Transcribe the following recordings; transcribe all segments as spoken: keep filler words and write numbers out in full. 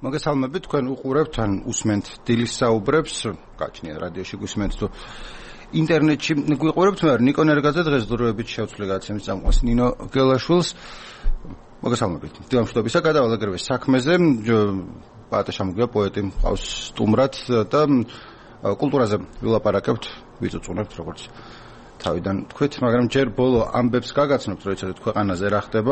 მოგესალმებით, თქვენ უყურებთ ან უსმენთ დილის საუბრებს, გაჩნია რადიოში გვისმენთ თუ ინტერნეტში გვიყურებთ, მე ნიკო ნერგაძე დღეს დრო-ებით შევცვლი გადაცემის წამყვანს ნინო გელაშვილს. მოგესალმებით. დილამშვიდობისა გადავალ ეგრევე საქმეზე, პაატე შემოგვია პოეტი მყავს სტუმრად და კულტურაზე ვილაპარაკებთ, ვიწუწუნებთ როგორც თავიდან თქვით, მაგრამ ჯერ ბოლო ამბებს გაგაცნობთ, რომ იცოდეთ ქვეყანაზე რა ხდება.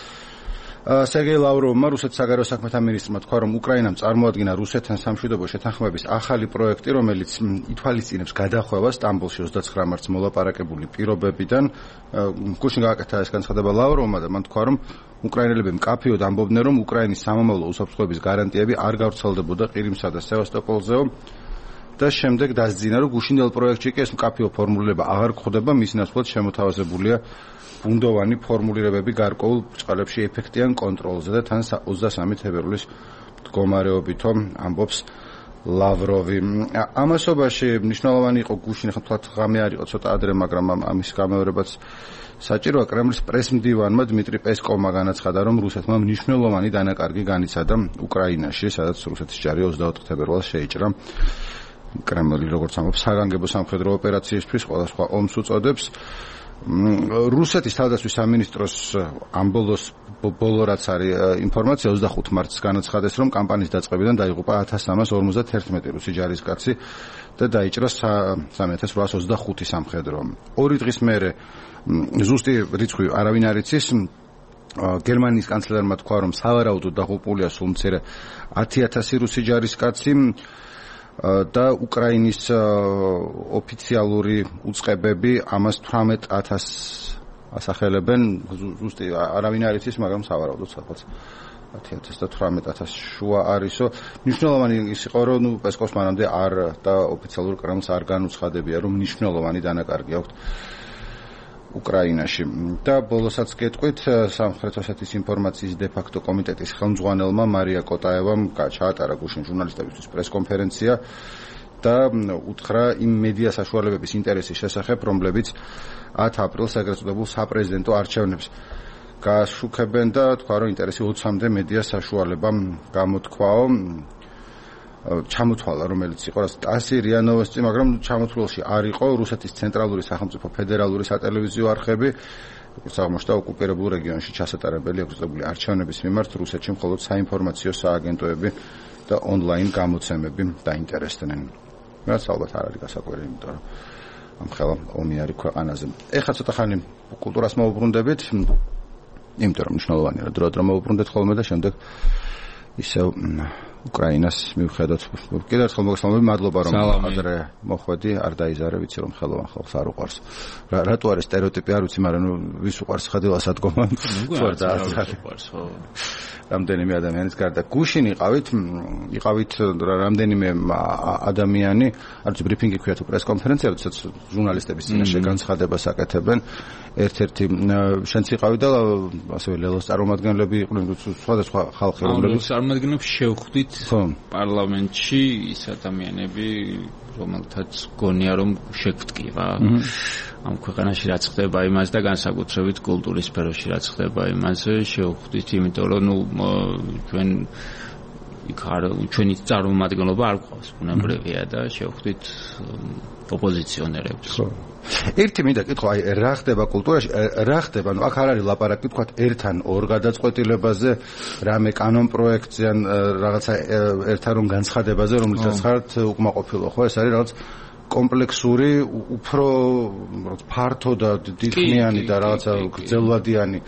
სერგეი ლავროვმა, რუსეთის საგარეო საქმეთა მინისტრმა თქვა, რომ უკრაინამ წარმოადგინა რუსეთთან სამშვიდობო შეთანხმების ახალი პროექტი, რომელიც ითვალისწინებს გადახვევას სტამბოლში ოცდაცხრა მარტს მოლაპარაკებული პირობებიდან. გუშინ გააკეთა ეს განცხადება ლავროვმა და მან თქვა, რომ უკრაინელები მკაფიოდ ამბობდნენ, რომ უკრაინის სამომავლო უსაფრთხოების გარანტიები არ გავრცელდებოდა ყირიმსა და სევასტოპოლზეო. და შემდეგ დასძინა, რომ გუშინდელ პროექტში კი ეს მკაფიო ფორმულირება აღარ გვხვდება, მის ნაცვლად შემოთავაზებულია ბუნდოვანი ფორმულირებები გარკვეულ ბრწყალებში ეფექტიან კონტროლზე და თან ოცდასამი თებერვლის მდგომარეობითო ამბობს ლავროვი. ამასობაში მნიშვნელოვანი იყო გუშინ, ხო თქვათ ღამე არ იყო ცოტა ადრე, მაგრამ ამის გამეორებაც საჭიროა. კრემლის პრესმდივანმა დმიტრი პესკოვმა განაცხადა, რომ რუსეთმა მნიშვნელოვანი დანაკარგი განიცადა უკრაინაში, სადაც რუსეთის ჯარი ოცდაოთხ თებერვალს შეიჭრა. კრემლი, როგორც ამბობს, საგანგებო სამხედრო ოპერაციისთვის ყველა სხვა ომს უწოდებს. რუსეთის თავდაცვის სამინისტროს ამბოლოს ბოლო რაც არის ინფორმაცია ოცდახუთი მარტს განაცხადეს, რომ კამპანიის დაწყებიდან დაიღუპა ათას სამას ორმოცდაერთმეტი რუსი ჯარისკაცი და დაიჭრა სამი ათას რვაას ოცდახუთი სამხედრო. ორი დღის მერე ზუსტი რიცხვი არავინ არ იცის. გერმანიის კანცლერმა თქვა, რომ სავარაუდოდ დაღუპულია სულ მცირე ათი ათასი რუსი ჯარისკაცი და უკრაინის ოფიციალური უწყებები ამას თვრამეტ ათასს ასახელებენ. ზუსტი არავინ არ იცის, მაგრამ სავარაუდოდ საფაც ათი ათას და თვრამეტ ათას შუა არისო. მნიშვნელოვანი ის იყო, რომ ნუ პესკოვს მანამდე არ და ოფიციალურ კრემლს არ განუცხადებია, რომ მნიშვნელოვანი დანაკარგი აქვს უკრაინაში. და ბოლოსაც გეტყვით, სამხრეთ ოსეთის ინფორმაციის დე-ფაქტო კომიტეტის ხელმძღვანელმა მარია კოტაევამ ჩაატარა გუშინ ჟურნალისტებისთვის პრესკონფერენცია და უთხრა იმ მედია საშუალებების ინტერესის შესახებ, რომლებიც ათი აპრილს ეგრეთ წოდებულ საპრეზიდენტო არჩევნებს გაშუქებენ და თქვა, რომ ინტერესი ოცამდე მედია საშუალებამ გამოთქვაო. ჩამოთვალა, რომელიც იყო ტასი, რია ნოვოსტი, მაგრამ ჩამოთვლილში არ იყო რუსეთის ცენტრალური სახელმწიფო ფედერალური სატელევიზიო არხები, როგორც აღმოჩნდა ოკუპირებულ რეგიონში ჩასატარებელი ეგრეთწოდებული არჩევნების მიმართ რუსეთში მხოლოდ საინფორმაციო სააგენტოები და ონლაინ გამოცემები დაინტერესდნენ. რაც ალბათ არ არის გასაკვირი, იმიტომ რომ ამ ხელა ომი არის ქვეყანაზე. ეხლა ცოტა ხანი კულტურას მოვუბრუნდებით, იმიტომ რომ მნიშვნელოვანია რომ დრო-დრო მოვუბრუნდეთ ხოლმე და შემდეგ ისევ უკრაინას მივხედოთ. კიდევ ერთხელ მოგესალმებით, მადლობა რომ ადრე მოხვედი, არ დაიზარე, ვიცი რომ ხელოვან ხალხს არ უყვარს. რატო არის სტერეოტიპი არ ვიცი, მაგრამ ვის უყვარს ხადილას ადგომა? უყვარს, არ უყვარს, ხო. რამდენიმე ადამიანის გარდა. გუშინ იყავით, იყავით რამდენიმე ადამიანი, არ ვიცი ბრიფინგი ქვია თუ პრესკონფერენცია, როდესაც ჟურნალისტების წინაშე განცხადებას აკეთებენ. ერთ-ერთი შენც იყავი და ასევე ლელოს წარმომადგენლები იყვნენ, სხვადასხვა ხალხი, რომლებიც წარმომადგენლებს შევხვდით პარლამენტში ის ადამიანები, რომელთაც გონია რომ შეგვტკივა ამ ქვეყანაში რაც ხდება იმას და განსაკუთრებით კულტურის სფეროში რაც ხდება იმაზე შევხვდით, იმიტომ რომ ნუ ჩვენ იქ არ ჩვენი წარმომადგენლობა არ გვყავს, ბუნებრივია და შევხვდით ოპოზიციონერებს. ერთი მინდა კითხვა, აი რა ხდება კულტურაში, რა ხდება, ნუ აქ არ არის ლაპარაკი, თქვათ ერთთან ორ გადაწყვეტილებაზე, რამე კანონ პროექტზე ან რაღაცა ერთთან რომ განცხადებაზე, რომელსაც ხართ უკმაყოფილო, ხო, ეს არის რაღაც კომპლექსური, უფრო ფართო და დიდხნიანი და რაღაცა გრძელვადიანი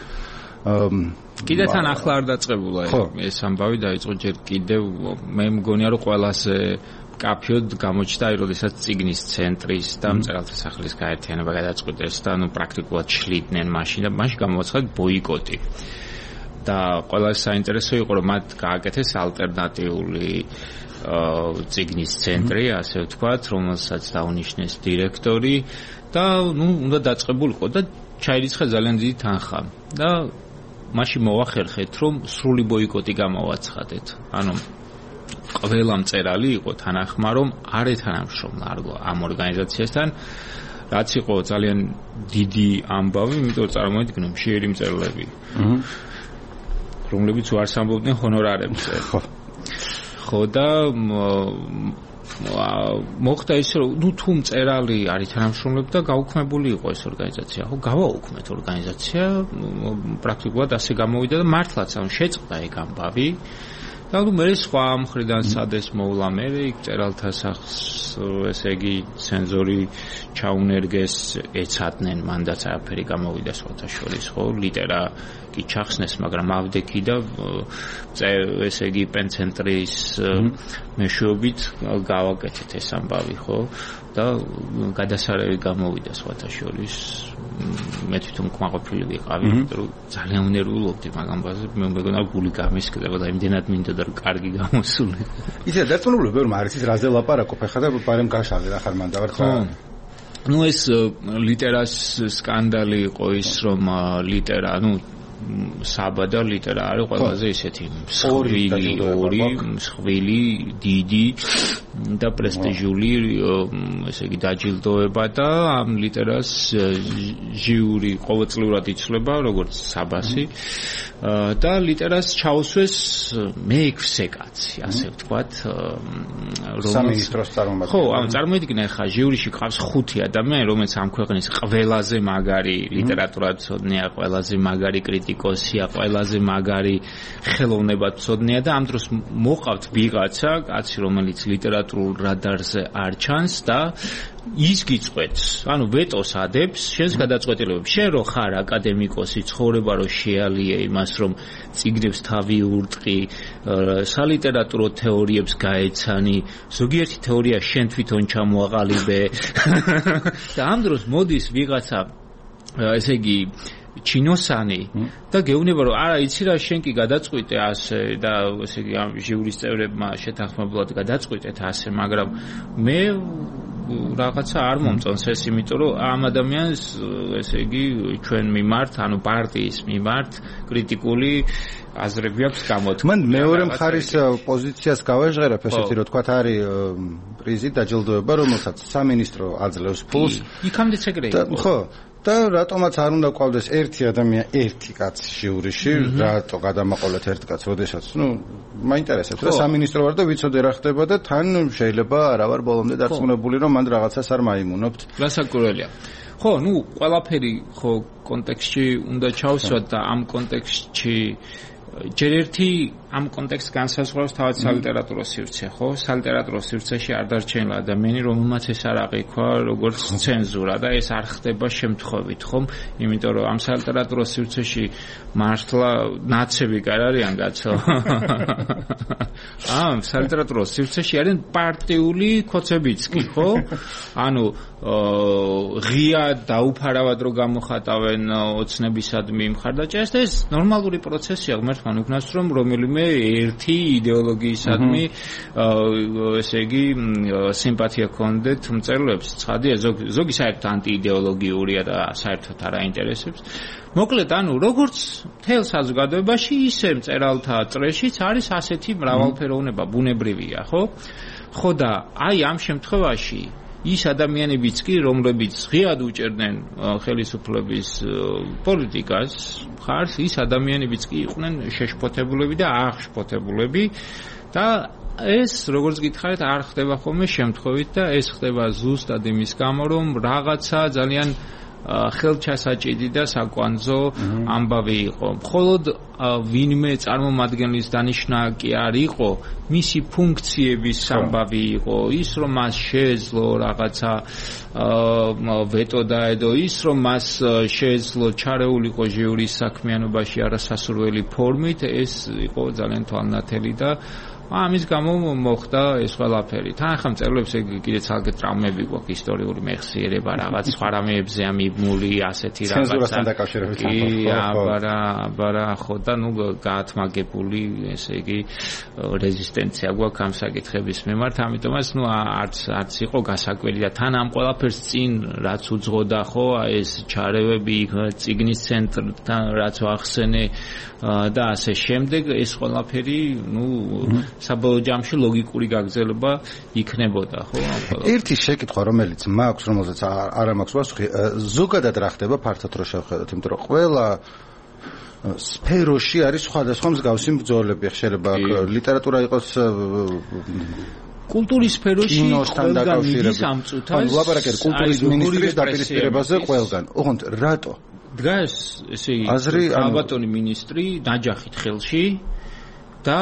კიდე თან ახლა არ დაწყებულა ეს ამბავი დაიწყო ჯერ კიდევ მე მგონია რომ ყველაზე კაფიოდ გამოჩნდა აი როდესაც ციგნის ცენტრის და მწერალთა სახლის გაერთიანება გადაწყვიტეს და ნუ პრაქტიკულად შლიდნენ მაშინ და მაშინ გამოაცხადეთ ბოიკოტი და ყველაზე საინტერესო იყო რომ მათ გააკეთეს ალტერნატიული ციგნის ცენტრი ასე ვთქვათ რომელსაც დაუნიშნეს დირექტორი და ნუ უნდა დაწყებულიყო და ჩაირიცხა ძალიან დიდი თანხა და მაშინ მოახერხეთ რომ სრული ბოიკოტი გამოვაცხადეთ ანუ ყველა მწერალი იყო თანახმა რომ არ ეთანამშრომლა ამ ორგანიზაციასთან რაც იყო ძალიან დიდი ამბავი იმიტომ რომ წარმოიდგინე მშიერი მწერლები რომლებიც უარს ამბობდნენ ჰონორარებზე ხო და მოხდა ის რომ ნუ თუ მწერალი არის თანამშრომლები და გაუქმებული იყო ეს ორგანიზაცია ხო გავაუქმეთ ორგანიზაცია პრაქტიკულად ასე გამოვიდა და მართლაც ამ შეწყდა ეგ ამბავი და ნუ მე სხვა მხრიდან სადეს მოვლა მე იქ წერალთა სახს ესე იგი ცენზორი ჩაუნერგეს ეცადნენ მანდაც არაფერი გამოვიდა სხვათა შორის ხო ლიტერა კი ჩახსნეს მაგრამ ავდექი და ესე იგი პენცენტრის მეშვეობით გავაკეთეთ ეს ამბავი ხო და გადასარევი გამოვიდა სხვათა შორის მე თვითონ კმაყოფილი ვიყავი რომ ძალიან უნერულობდი მაგ ამბაზე მე მეგონა გული გამისკდება და იმდენად მინდოდა რომ კარგი გამოსულიყო ისე დარწმუნებული ვერ მაქვს ის რაზე ლაპარაკობ ახლა და პარემ გაშალე რა ხარ მან დავარცხა ნუ ეს ლიტერას სკანდალი იყო ის რომ ლიტერა ნუ საბა და ლიტერა არის ყველაზე ისეთი მსხვილი ორი მსხვილი დიდი და პრესტიჟული ესე იგი დაჯილდოება და ამ ლიტერას ჟიური ყოველწლიურად იცვლება როგორც საბასი და ლიტერას ჩაუსვეს მეექვსე კაცი ასე ვთქვათ რომელიც სამინისტროს წარმომადგენელი ხო ამ წარმოიდგინე ხა ჟიურიში ყავს ხუთი ადამიანი რომელიც ამ ქვეყნის ყველაზე მაგარი ლიტერატურათმცოდნეა ყველაზე მაგარი კრიტიკოსია ყველაზე მაგარი ხელოვნებათმცოდნეა და ამ დროს მოყავთ ვიღაცა კაცი რომელიც ლიტერატურულ რადარზე არ ჩანს და ის გიწყვეტს, ანუ ვეტოს ადებს, შენს გადაწყვეტილებებს. შენ რო ხარ აკადემიკოსი, ცხოვრება რო შეალია იმას, რომ წიგნებს თავი ურტყი, სალიტერატურო თეორიებს გაეცანი, ზოგიერთი თეორია შენ თვითონ ჩამოაყალიბე. და ამ დროს მოდის ვიღაცა, ესე იგი ჩინოსანი და გეუბნება რომ არა იცი რა შენ კი გადაწყვიტე ასე და ესე იგი ამ ჟიურის წევრებმა შეთანხმებულად გადაწყვიტეთ ასე მაგრამ მე რაღაცა არ მომწონს ეს იმიტომ რომ ამ ადამიანს ესე იგი ჩვენ მიმართ ანუ პარტიის მიმართ კრიტიკული აზრები აქვს გამოთქმული. მან მეორე მხარის პოზიციას გავაჟღერებ ესეთი რომ თქვა არის პრიზი დაჯილდოება რომელსაც სამინისტრო აძლევს ფულს. იქამდეც ეგრე იყო. ხო და რატომაც არ უნდა ყავდეს ერთი ადამიანი ერთი კაცი ჟიურიში რატო გადამაყოლეთ ერთ კაცს როდესაც ნუ მაინტერესებს და სამინისტრო ვარ და ვიცოდე რა ხდება და თან შეიძლება არა ვარ ბოლომდე დარწმუნებული რომ მანდ რაღაცას არ მაიმუნობთ გასაკურველია ხო ნუ ყველაფერი ხო კონტექსტში უნდა ჩავსვათ და ამ კონტექსტში ჯერ ერთი ამ კონტექსტს განსაზღვრავს თავად სალიტერატურო სივრცე, ხო? სალიტერატურო სივრცეში არ დარჩენილა ადამიანი, რომელმაც ეს არ აღიქვა როგორც ცენზურა და ეს არ ხდება შემთხვევით, ხომ? იმიტომ რომ ამ სალიტერატურო სივრცეში მართლა ნაცები კი არ არიან, კაცო. ამ სალიტერატურო სივრცეში არიან პარტიული ქოცებიც კი, ხო? ანუ ღია დაუფარავად რო გამოხატავენ ოცნებისადმი მხარდაჭერას და ეს ნორმალური პროცესია, ღმერთმა უგნას რომ რომელიმე ერთი იდეოლოგიისადმი ესე იგი სიმპათია ქონდეთ მწერლებს ცხადია ზოგი საერთოდ ანტიიდეოლოგიურია და საერთოდ არ აინტერესებს მოკლედ ანუ როგორც მთელ საზოგადოებაში ისე მწერალთა წრეშიც არის ასეთი მრავალფეროვნება ბუნებრივია ხო ხო და აი ამ შემთხვევაში ის ადამიანებიც კი რომლებიც ღიად უჭერდნენ ხელისუფლების პოლიტიკას ხარს ის ადამიანებიც კი იყვნენ შეშფოთებულები და აღშფოთებულები და ეს როგორც გითხარით არ ხდება ხოლმე შემთხვევით და ეს ხდება ზუსტად იმის გამო რომ რაღაცა ძალიან ხელჩასაჭიდი და საკვანძო ამბავი იყო. მხოლოდ ვინმე წარმომადგენლის დანიშნა კი არ იყო, მისი ფუნქციების ამბავი იყო, ის რომ მას შეეძლო რაღაცა ვეტო დაედო, ის რომ მას შეეძლო ჩარეულიყო ჟიურის საქმიანობაში არასასურველი ფორმით, ეს იყო ძალიან თვალნათელი და ამის გამო მოხდა ეს ყველაფერი. თან ახლა მწერლებს კიდე ცალკე ტრამვები გვაქვს ისტორიული მეხსიერება, რაღაც სხვა რამეებზე ამიბმული ასეთი რაღაცა. ცენზურასთან დაკავშირებით. კი, აბარა, აბარა, ხო და ნუ გაათმაგებული, ესე იგი, რეზისტენცია გვაქვს ამ საკითხების მიმართ, ამიტომაც ნუ არც არც იყო გასაკვირი და თან ამ ყველაფერს წინ რაც უძღოდა, ხო, ეს ჩარევები, წიგნის ცენტრთან რაც ვახსენე და ასე შემდეგ, ეს ყველაფერი, ნუ საბოლოო ჯამში ლოგიკური გაგრძელება იქნებოდა, ხო? ერთი შეკითხვა, რომელიც მაქვს, რომელზეც არ მაქვს პასუხი, ზოგადად რა ხდება ფართოდ რო შევხედოთ, იმიტომ რომ ყველა სფეროში არის სხვადასხვა მსგავსი ბრძოლები, შეიძლება ლიტერატურა იყოს კულტურის სფეროში ყველგან მიდის ამ წუთას. ანუ ლაპარაკია კულტურის მინისტრის დაპირისპირებაზე ყველგან. ოღონდ რატო? დგას ესე იგი ალბათონი მინისტრი ნაჯახით ხელში და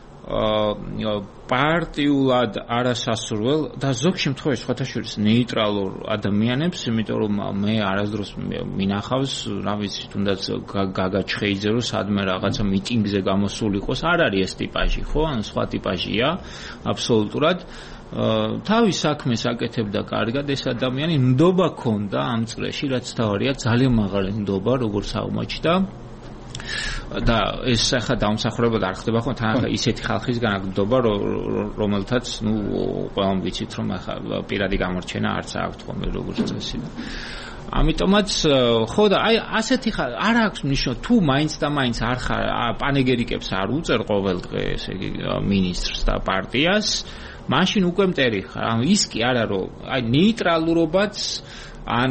პარტიულად არასასურველ და ზოგ შემთხვევაში სხვათა შორის ნეიტრალურ ადამიანებს, იმიტომ რომ მე არასდროს მინახავს, რა ვიცი, თუნდაც გაგაჩხეიძე რომ სადმე რაღაცა მიტინგზე გამოსული იყოს, არ არის ეს ტიპაჟი, ხო? ან სხვა ტიპაჟია აბსოლუტურად. თავის საქმეს აკეთებდა კარგად ეს ადამიანი, ნდობა ქონდა ამ წრეში, რაც თავარია, ძალიან მაღალი ნდობა, როგორც აღმოჩნდა. და ეს ახლა დამსახურებად არ ხდება ხო თან ისეთი ხალხისგან აგდობა რომელთაც ნუ ყველამ ვიცით რომ ახლა პირადი გამორჩენა არც აქვს ხოლმე როგორც წესი და ამიტომაც ხო და აი ასეთი არ აქვს ნიშნობა თუ მაინც და მაინც არ ხარ პანეგერიკებს არ უწერ ყოველ დღე ესე იგი მინისტრს და პარტიას მაშინ უკვე მტერი ხარ ანუ ის კი არა რომ აი ნეიტრალურობაც ან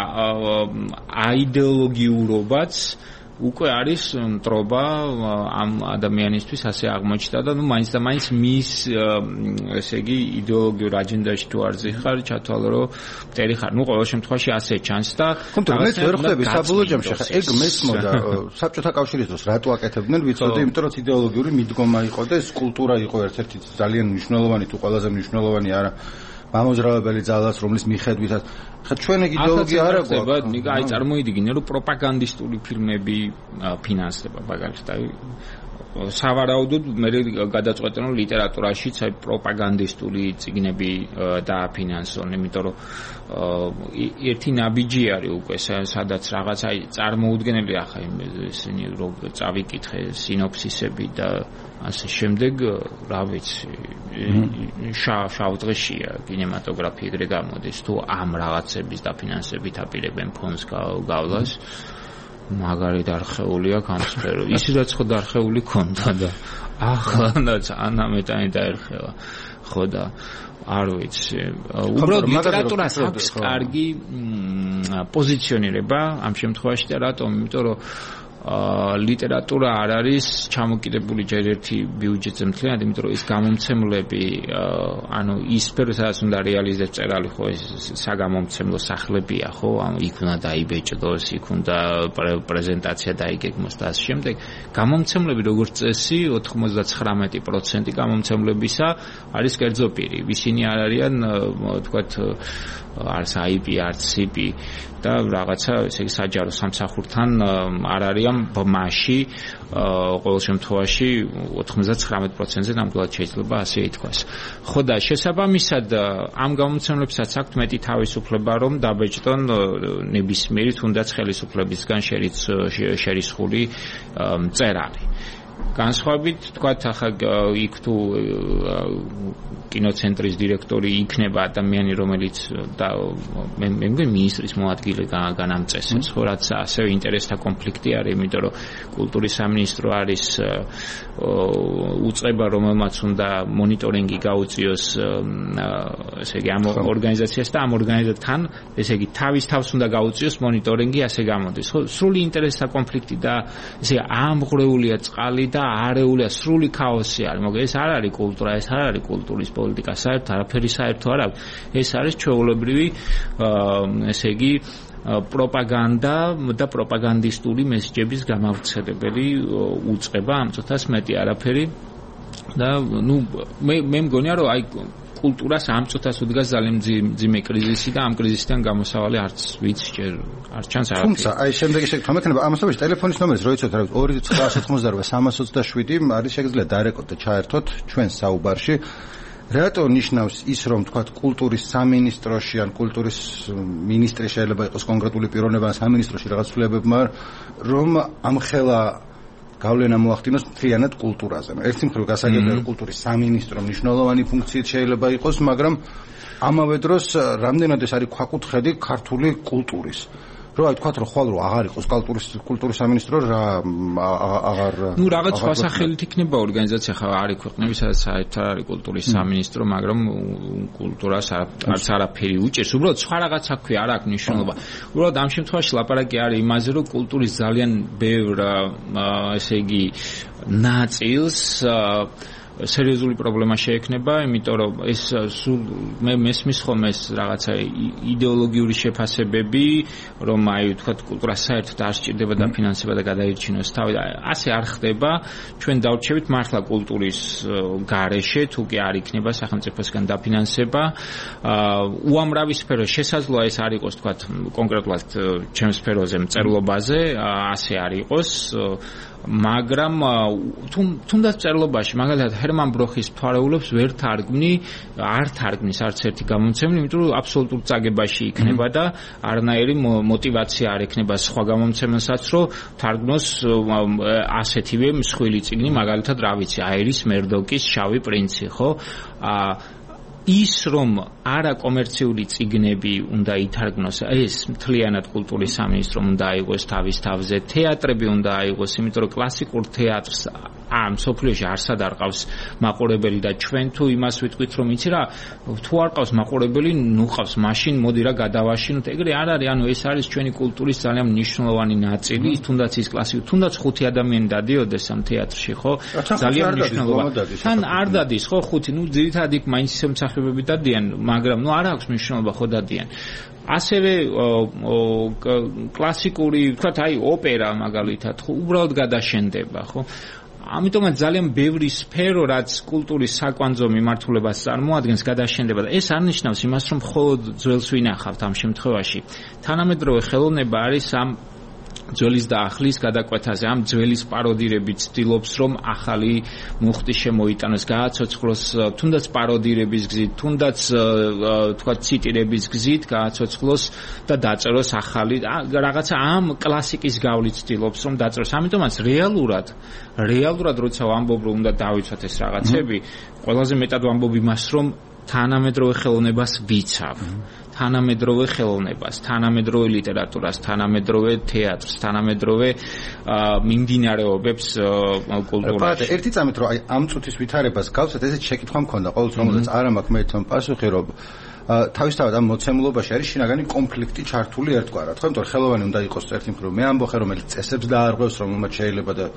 აიდეოლოგიურობაც უკვე არის მტრობა ამ ადამიანისთვის ასე აღმოჩნდა და ნუ მაინც და მაინც მის ესე იგი იდეოლოგიურ აჯენდაში თუ არ ზიხარ ჩათვალე რომ მტერი ხარ ნუ ყოველ შემთხვევაში ასე ჩანს და ხომ მე ვერ ხვდები საბოლოო ჯამში ხა ეგ მესმოდა საბჭოთა კავშირის დროს რატო აკეთებდნენ ვიცოდი იმიტომ რომ იდეოლოგიური მიდგომა იყო და ეს კულტურა იყო ერთ-ერთი ძალიან მნიშვნელოვანი თუ ყველაზე მნიშვნელოვანი არა მამოძრავებელი ძალას რომლის მიხედვითაც ხა ჩვენ ეგ იდეოლოგია არ აქვს ნიკა აი წარმოიდგინე რომ პროპაგანდისტული ფილმები ფინანსდება მაგალითად აი სავარაუდოდ მე გადაწყვეტენ რომ ლიტერატურაშიც აი პროპაგანდისტული წიგნები დააფინანსონ იმიტომ რომ ერთი ნაბიჯი არის უკვე სადაც რაღაც აი წარმოუდგენელი ახლა ისინი რომ წავიკითხე სინოფსისები და ასე შემდეგ რა ვიცი შავ დღეშია კინემატოგრაფი ეგრე გამოდის თუ ამ რაღაცების დაფინანსებით აპირებენ ფონდს გავლას მაგარი დარხეული აქვს ამ სფერო ისედაც ხო დარხეული ქონდა და ახლანდაც ანამეტანი დაერხევა ხო და არ ვიცი უბრალოდ ლიტერატურას აქვს კარგი პოზიციონირება ამ შემთხვევაში და რატომ იმიტომ რომ ლიტერატურა არ არის ჩამოკიდებული ჯერ ერთი ბიუჯეტზე მთლიანად, იმიტომ რომ ის გამომცემლები, ანუ ის სფერო, სადაც უნდა რეალიზდეს წერალი, ხო, ეს საგამომცემლო სახლებია, ხო, ანუ იქ უნდა დაიბეჭდოს, იქ უნდა პრეზენტაცია დაიგეგმოს და ასე შემდეგ. გამომცემლები როგორც წესი ოთხმოცდათხრამეტი პროცენტი გამომცემლებისა არის კერძო პირი. ისინი არ არიან, თქვათ, არც აი პი, არც სი პი და რაღაცა ესე იგი საჯარო სამსახურთან არ არიან ბმაში ყოველ შემთხვევაში ოთხმოცდათხრამეტი პროცენტზე ნამდვილად შეიძლება ასე ითქვას. ხო და შესაბამისად ამ გამომცემლებსაც აქვთ მეტი თავისუფლება რომ დაბეჭდონ ნებისმიერი თუნდაც ხელისუფლებისგან შერისხული წერალი. განსხვავებით თქვათ ახლა იქ თუ კინოცენტრის დირექტორი იქნება ადამიანი რომელიც და მე მე მგონი მინისტრის მოადგილე განამწესებს ხო რაც ასევე ინტერესთა კონფლიქტი არის იმიტომ რომ კულტურის სამინისტრო არის უწყება რომელმაც უნდა მონიტორინგი გაუწიოს ესე იგი ამ ორგანიზაციას და ამ ორგანიზაციასთან ესე იგი თავის თავს უნდა გაუწიოს მონიტორინგი ასე გამოდის ხო სრული ინტერესთა კონფლიქტი და ესე ამღრეულია წყალი და არეულია სრული ქაოსი არის მაგრამ ეს არ არის კულტურა ეს არ არის კულტურის პოლიტიკა საერთოდ არაფერი საერთო არ აქვს ეს არის ჩვეულებრივი ესე იგი პროპაგანდა და პროპაგანდისტული მესეჯების გამავრცელებელი უწყება ამ წუთას მეტი არაფერი და ნუ მე მე მგონია რომ აი კულტურას ამ წუთას უდგას ძალიან მძიმე კრიზისი და ამ კრიზისიდან გამოსავალი არც ვიცი ჯერ არ ჩანს არაფერი. თუმცა აი შემდეგი შეკითხვა მექნება ამასობაში ტელეფონის ნომერს რო იცოთ რა ვიცი ორი ცხრა ათმოცდაოთხ სამას ოცდაშვიდი არის შეგიძლიათ დაერეკოთ და ჩაერთოთ ჩვენ საუბარში. რატო ნიშნავს ის რომ თქვა კულტურის სამინისტროში ან კულტურის მინისტრი შეიძლება იყოს კონკრეტული პიროვნება ან სამინისტროში რაღაც ცვლილებებმა რომ ამხელა გავლენა მოახდინოს მთლიანად კულტურაზე. ერთი მხრივ გასაგებია კულტურის სამინისტრო მნიშვნელოვანი ფუნქციით შეიძლება იყოს, მაგრამ ამავე დროს რამდენად ეს არის ქვაკუთხედი ქართული კულტურის. რომ აი თქვათ რომ ხვალ რომ აღარ იყოს კულტურის კულტურის სამინისტრო რა აღარ ნუ რაღაც სხვა სახელით იქნება ორგანიზაცია ხა არის ქვეყნები სადაც საერთოდ არის კულტურის სამინისტრო მაგრამ კულტურას არც არაფერი უჭერს უბრალოდ სხვა რაღაცა ქვია არ აქვს მნიშვნელობა უბრალოდ ამ შემთხვევაში ლაპარაკი არის იმაზე რომ კულტურის ძალიან ბევრ ესე იგი ნაწილს სერიოზული პრობლემა შეექნება, იმიტომ რომ ეს სულ მე მესმის ხომ ეს რაღაცა იდეოლოგიური შეფასებები, რომ აი ვთქვათ კულტურას საერთოდ არ სჭირდება დაფინანსება და გადაირჩინოს თავი. ასე არ ხდება. ჩვენ დავრჩებით მართლა კულტურის გარეშე, თუ კი არ იქნება სახელმწიფოსგან დაფინანსება. უამრავი სფერო შესაძლოა ეს არ იყოს ვთქვათ კონკრეტულად ჩემს სფეროზე მწერლობაზე, ასე არ იყოს. მაგრამ თუნდაც წერლობაში მაგალითად ჰერმან ბროხის მთვარეულებს ვერ თარგმნი, არ თარგმნის არც ერთი გამომცემლი, იმიტომ რომ აბსოლუტურ წაგებაში იქნება და არანაირი мотиваცია არ ექნება სხვა გამომცემელსაც, რომ თარგმნოს ასეთივე მსხვილი წიგნი, მაგალითად, რა ვიცი, აირის მერდოკის შავი პრინცი, ხო? ის რომ არა კომერციული წიგნები უნდა ითარგმნოს, ეს მთლიანად კულტურის სამინისტრომ უნდა აიღოს თავის თავზე, თეატრები უნდა აიღოს, იმიტომ რომ კლასიკურ თეატრს ამ სოფლიოში არსად არ ყავს მაყურებელი და ჩვენ თუ იმას ვიტყვით რომ იცი რა, თუ არ ყავს მაყურებელი, ნუ ყავს, მაშინ მოდი რა გადავაშინოთ, ეგრე არ არის, ანუ ეს არის ჩვენი კულტურის ძალიან მნიშვნელოვანი ნაწილი, თუნდაც ის კლასიკური, თუნდაც ხუთი ადამიანი დადიოდეს ამ თეატრში, ხო? ძალიან მნიშვნელოვანი. თან არ დადის, ხო, ხუთი, ნუ ძირითადად იქ მაინც ისე მსახიობები დადიან, მაგრამ ნუ არ აქვს მნიშვნელობა ხო დადიან. ასევე კლასიკური, ვთქვათ, აი ოპერა მაგალითად, ხო, უბრალოდ გადაშენდება, ხო? ამიტომაც ძალიან ბევრი სფერო, რაც კულტურის საკვანძო მიმართულებას წარმოადგენს, გადაშენდება და ეს არ ნიშნავს იმას, რომ მხოლოდ ძველს ვინახავთ ამ შემთხვევაში. თანამედროვე ხელოვნება არის ამ ძველის და ახლის გადაკვეთაზე, ამ ძველის პაროდირებით ცდილობს, რომ ახალი მუხტი შემოიტანოს, გააცოცხლოს, თუნდაც პაროდირების გზით, თუნდაც თქვა ციტირების გზით გააცოცხლოს და დაწეროს ახალი რაღაცა ამ კლასიკის გავლით ცდილობს, რომ დაწეროს. ამიტომაც რეალურად, რეალურად როცა ვამბობ, რომ უნდა დავიცვათ ეს რაღაცები, ყველაზე მეტად ვამბობ იმას, რომ თანამედროვე ხელოვნებას ვიცავ. თანამედროვე ხელოვნებას, თანამედროვე ლიტერატურას, თანამედროვე თეატრს, თანამედროვე მიმდინარეობებს კულტურაში. ერთი წამით რომ აი ამ წუთის ვითარებას გავცეთ, ესეც შეკითხვა მქონდა ყოველთვის, რომელზეც არ მაქვს მე თან პასუხი, რომ თავისთავად ამ მოცემულობაში არის შინაგანი კონფლიქტი ჩართული ერთგვარად, ხო? იმიტომ რომ ხელოვანი უნდა იყოს ერთი მხრივ მეამბოხე, რომელიც წესებს დაარღვევს, რომელმაც შეიძლება და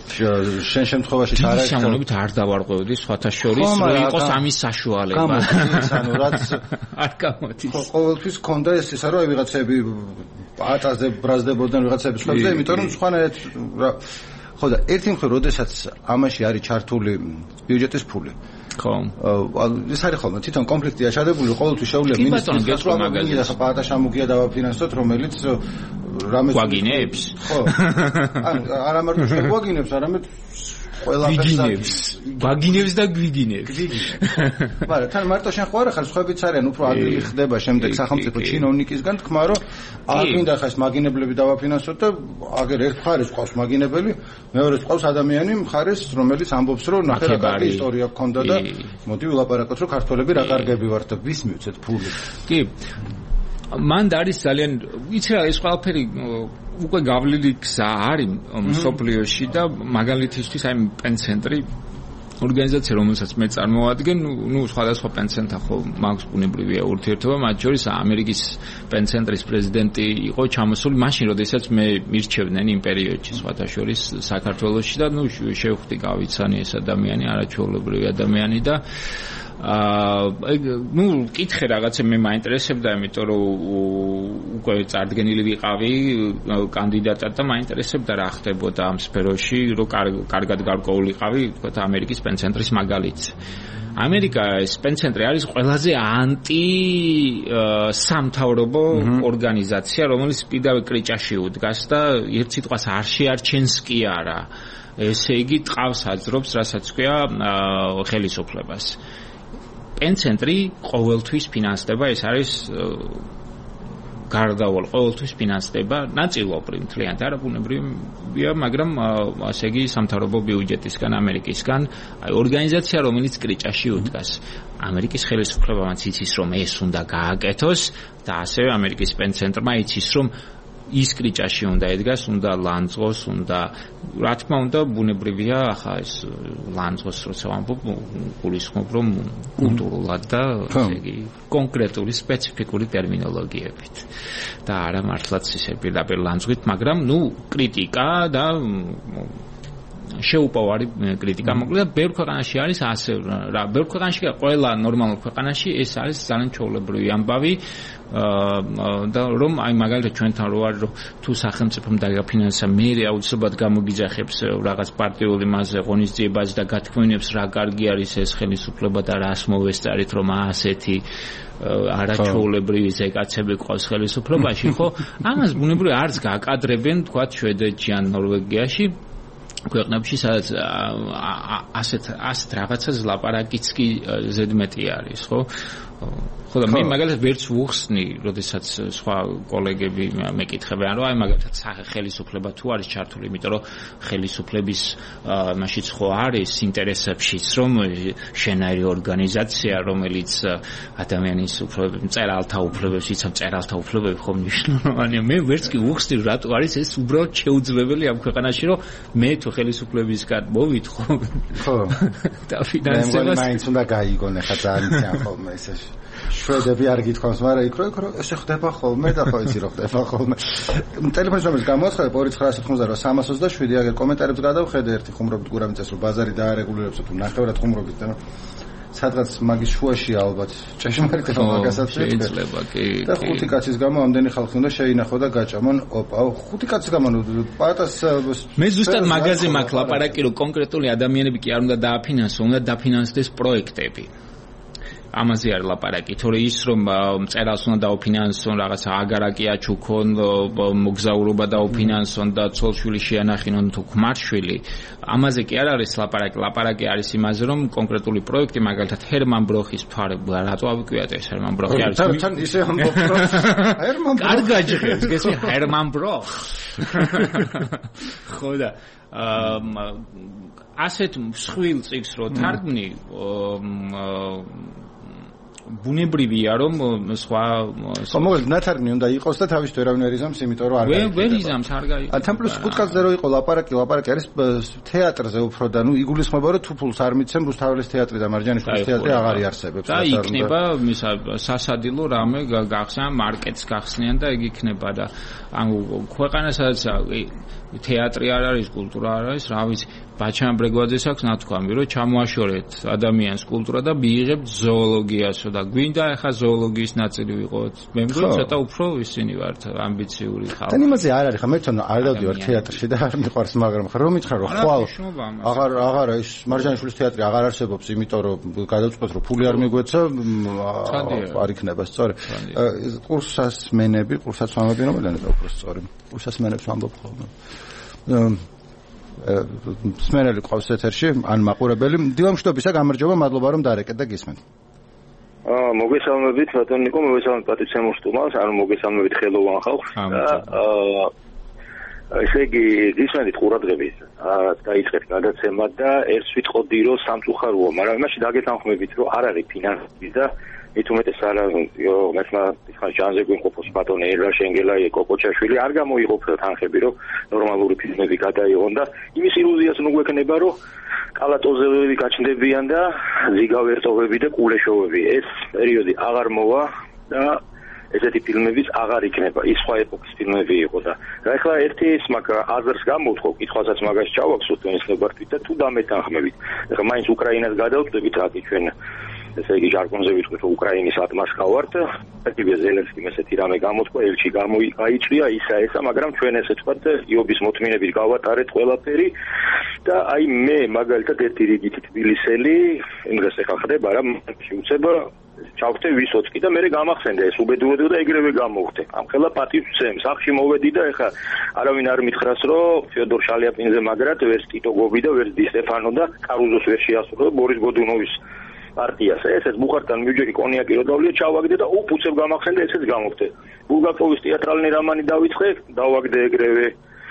შენ შემთხვევაში არა ის შემონებით არ დავარღვევდი სხვათა შორის რომ იყოს ამის საშუალება. გამოდის, ანუ რაც არ გამოდის. ყოველთვის ქონდა ეს ისა რომ ვიღაცები ატაზე ბრაზდებოდნენ ვიღაცების ხებზე, იმიტომ რომ სხვანაირად ხო და ერთი მხრივ როდესაც ამაში არის ჩართული ბიუჯეტის ფული. ხო. ეს არის ხოლმე თვითონ კონფლიქტია ჩადებული, ყოველთვის შეუძლია მინისტრს რომ მაგალითად პაატა შემოგია დავაფინანსოთ, რომელიც რამე გვაგინებს? ხო. ან არა მარტო შეგვაგინებს, არამედ გვიგინებს. გვაგინებს და გვიგინებს. მაგრამ თან მარტო შენ ხო არ ხარ, სხვაებიც არიან, უფრო ადვილი ხდება შემდეგ სახელმწიფო ჩინოვნიკისგან თქმა, რომ არ გინდა ხა ეს მაგინებლები დავაფინანსოთ და აგერ ერთ მხარეს ყავს მაგინებელი, მეორეს ყავს ადამიანი მხარეს, რომელიც ამბობს, რომ ნახე რა კარგი ისტორია გქონდა და მოდი ვილაპარაკოთ, რომ ქართველები რა კარგები ვართ და ვის მივცეთ ფული. კი. მან არის ძალიან ვიცი რა ეს ყველაფერი უკვე გავლილი გზა არის მსოფლიოში და მაგალითისთვის აი პენცენტრი ორგანიზაცია რომელსაც მე წარმოვადგენ, ნუ სხვადასხვა პენცენტრთან ხო მაქვს ბუნებრივია ურთიერთობა, მათ შორის ამერიკის პენცენტრის პრეზიდენტი იყო ჩამოსული მაშინ, როდესაც მე მირჩევდნენ იმ პერიოდში სხვათა შორის საქართველოში და ნუ შევხვდი გავიცანი ეს ადამიანი, არაჩვეულებრივი ადამიანი და აა ნუ კითხე რაღაცა მე მაინტერესებდა, იმიტომ რომ უკვე წარდგენილი ვიყავი კანდიდატად და მაინტერესებდა რა ხდებოდა ამ სფეროში, რომ კარგად გარკვეულიყავი, თქვა ამერიკის პენცენტრის მაგალითს. ამერიკა ეს პენცენტრი არის ყველაზე ანტი სამთავრობო ორგანიზაცია, რომელიც პირდაპირ კრიჭაში უდგას და ერთ სიტყვას არ შეარჩენს კი არა. ესე იგი ტყავს აძრობს, რასაც ქვია ხელისუფლებას. პენცენტრი ყოველთვის ფინანსდება, ეს არის გარდავალ ყოველთვის ფინანსდება, ნაწილობრივ მთლიანად არა ბუნებრივია, მაგრამ ასე იგი სამთავრობო ბიუჯეტისგან, ამერიკისგან, აი ორგანიზაცია, რომელიც კრიჭაში უდგას. ამერიკის ხელისუფლებამაც იცის, რომ ეს უნდა გააკეთოს და ასევე ამერიკის პენცენტრმა იცის, რომ ის კრიჭაში უნდა ედგას, უნდა ლანძღოს, უნდა რა თქმა უნდა ბუნებრივია ახლა ეს ლანძღოს როცა ვამბობ გულისხმობ რომ კულტურულად და ესე იგი კონკრეტული სპეციფიკური ტერმინოლოგიებით და არა მართლაც ისე პირდაპირ ლანძღვით, მაგრამ ნუ კრიტიკა და შეუპოვარი კრიტიკა მოკლედ და ბევრ ქვეყანაში არის ასე რა ბევრ ქვეყანაში ყველა ნორმალურ ქვეყანაში ეს არის ძალიან ჩვეულებრივი ამბავი და რომ აი მაგალითად ჩვენთან რო არის რომ თუ სახელმწიფომ დაგაფინანსა მე აუცილებლად გამოგიძახებს რაღაც პარტიული მასზე ღონისძიებაზე და გათქმევინებს რა კარგი არის ეს ხელისუფლება და რას მოვესწარით რომ ასეთი არაჩვეულებრივი ზეკაცები ყავს ხელისუფლებაში ხო ამას ბუნებრივი არც გააკადრებენ თქვა შვედეთში ან ნორვეგიაში ქვეყნებში სადაც ასეთ ასეთ რაღაცას ლაპარაკიც კი ზედმეტი არის ხო ხო და მე მაგალითად ვერც ვუხსნი, როდესაც სხვა კოლეგები მეკითხებიან, რომ აი მაგალითად ხელისუფლება თუ არის ჩართული, იმიტომ რომ ხელისუფლების მაშიც ხო არის ინტერესებშიც, რომ შენაირი ორგანიზაცია, რომელიც ადამიანის უფლებებს, მწერალთა უფლებებს, იცავ მწერალთა უფლებები ხომ მნიშვნელოვანია. მე ვერც კი ვუხსნი, რატო არის ეს უბრალოდ შეუძლებელი ამ ქვეყანაში, რომ მე თუ ხელისუფლებისგან მოვითხოვ. ხო. და ფინანსებას მე მაინც უნდა გაიგონ ახლა ძალიან ხოლმე ესე შვედები არ გითხოვს, მაგრამ იქ რო იქ რო ესე ხდება ხოლმე და ხო იცი რო ხდება ხოლმე. ტელეფონის ნომერს გამოაცხადე ორი ცხრა ათი ათი სამას ოცდაშვიდი, აგერ კომენტარებს გადავხედე, ერთი ხუმრობით გურამი წეს რომ ბაზარი დაარეგულირებს თუ ნახევრად ხუმრობით და სადღაც მაგის შუაში ალბათ ჭეშმარიტება მაგასაც შეიძლება კი და ხუთი კაცის გამო ამდენი ხალხი უნდა შეინახო და გაჭამონ ოპა ხუთი კაცის გამო პატას მე ზუსტად მაგაზე მაქვს ლაპარაკი რომ კონკრეტული ადამიანები კი არ უნდა დააფინანსონ, უნდა დაფინანსდეს პროექტები. ამაზე არის ლაპარაკი, თორე ის რომ მწერალს უნდა დაუფინანსონ, რაღაცა აგარაკი აჩუქონ, მოგზაურობა დაუფინანსონ და ცოლშვილი შეანახინონ თუ ქმარშვილი, ამაზე კი არ არის ლაპარაკი, ლაპარაკი არის იმაზე, რომ კონკრეტული პროექტი, მაგალითად ჰერმან ბროხის ფარი, რატო ავიკვიათ ეს ჰერმან ბროხი არის? თან ისე ამბობ, ჰერმან ბროხი. არ გაჭირებს, გესმის ჰერმან ბროხ. ხო და ასეთ მსხვილ წიგნს რო თარგმნი ბუნებრივია რომ სხვა ხო მოგეთ ნათარგმნი უნდა იყოს და თავის ვერავინ ვერ იზამს, იმიტომ რომ არ გაიგებს. ვერ იზამს, არ გაიგებს. თან პლუს ხუთკაცზე რო იყო ლაპარაკი, ლაპარაკი არის თეატრზე უფრო და ნუ იგულისხმება რომ თუ ფულს არ მიცემ რუსთაველის თეატრი და მარჯანიშვილის თეატრი აღარ იარსებებს. და იქნება მისა სასადილო რამე გახსნა, მარკეტს გახსნიან და ეგ იქნება და ანუ ქვეყანა სადაც თეატრი არ არის, კულტურა არ არის, რა ვიცი, ბაჩან ბრეგვაძეს აქვს ნათქვამი, რომ ჩამოაშორეთ ადამიანს კულტურა და მიიღებთ ზოოლოგიასო და გვინდა ახლა ზოოლოგიის ნაწილი ვიყოთ. მე მგონი ცოტა უფრო ისინი ვართ ამბიციური ხალხი. თან იმაზე არ არის, ხა მე თვითონ არ დავდივარ თეატრში და არ მიყვარს, მაგრამ ხა რომ მითხრა რომ ხვალ აღარ აღარ ის მარჯანიშვილის თეატრი აღარ არსებობს, იმიტომ რომ გადავწყვეტ რომ ფული არ მიგვეცა, არ იქნება სწორი. კურსასმენები, კურსაცმამები რომელია უფრო სწორი. კურსასმენებს ვამბობ ხოლმე. სმენელი ყავს ეთერში, ან მაყურებელი. დილამშვიდობისა, გამარჯობა, მადლობა რომ დარეკეთ და გისმენთ. აა მოგესალმებით, ბატონო ნიკო, მოგესალმებით პატრიცემოს სტუმარს, ანუ მოგესალმებით ხელოვან ხალხს. აა ესე იგი, გისმენთ ყურადღებით, აა დაიწყეთ გადაცემა და ერთს ვიტყოდი რომ სამწუხაროა, მაგრამ იმაში დაგეთანხმებით რომ არ არის ფინანსები და მით უმეტეს არა მეთმა ხან ჟანზე გვიმყოფოს ბატონი ერა შენგელაი კოკოჩაშვილი არ გამოიყოფდა თანხები რომ ნორმალური ფილმები გადაიღონ და იმის ილუზიას ნუ გვექნება რომ კალატოზები გაჩნდებიან და ზიგავერტოვები და კულეშოვები ეს პერიოდი აღარ მოვა და ესეთი ფილმებიც აღარ იქნება ის სხვა ეპოქის ფილმები იყო და რა ახლა ერთი ის მაგ აზრს გამოვთხოვ კითხვასაც მაგას ჩავაქსოთ თქვენს ნებართვით და თუ დამეთანხმებით ახლა მაინც უკრაინას გადავწყვეტით რატი ჩვენ ესე იგი ჟარგონზე ვიტყვით რომ უკრაინის ატმას გავართ აკივე ზელენსკიმ ესეთი რამე გამოთქვა ელჩი გამოიწვია ისა ესა მაგრამ ჩვენ ესე თქვათ იობის მოთმინებით გავატარეთ ყველაფერი და აი მე მაგალითად ერთი რიგით თბილისელი იმ დღეს ახლა ხდება რა შეუცება ჩავხდე ვისოცკი და მე გამახსენდა ეს უბედურებო და ეგრევე გამოვხდე ამ ხელა პატივს ვცემ სახში მოვედი და ეხა არავინ არ მითხრას რომ ფიოდორ შალიაპინზე მაგრად ვერც ტიტო გობი და ვერც დი სტეფანო და კარუზოს ვერ შეასრულა ბორის გოდუნოვის პარტიას ესეც ბუხართან მივჯერი კონიაკი რო დავლია ჩავაგდე და უპუცებ გამახსენდა ესეც გამოვხდე ბულგაკოვის თეატრალნი რამანი დავიწყე დავაგდე ეგრევე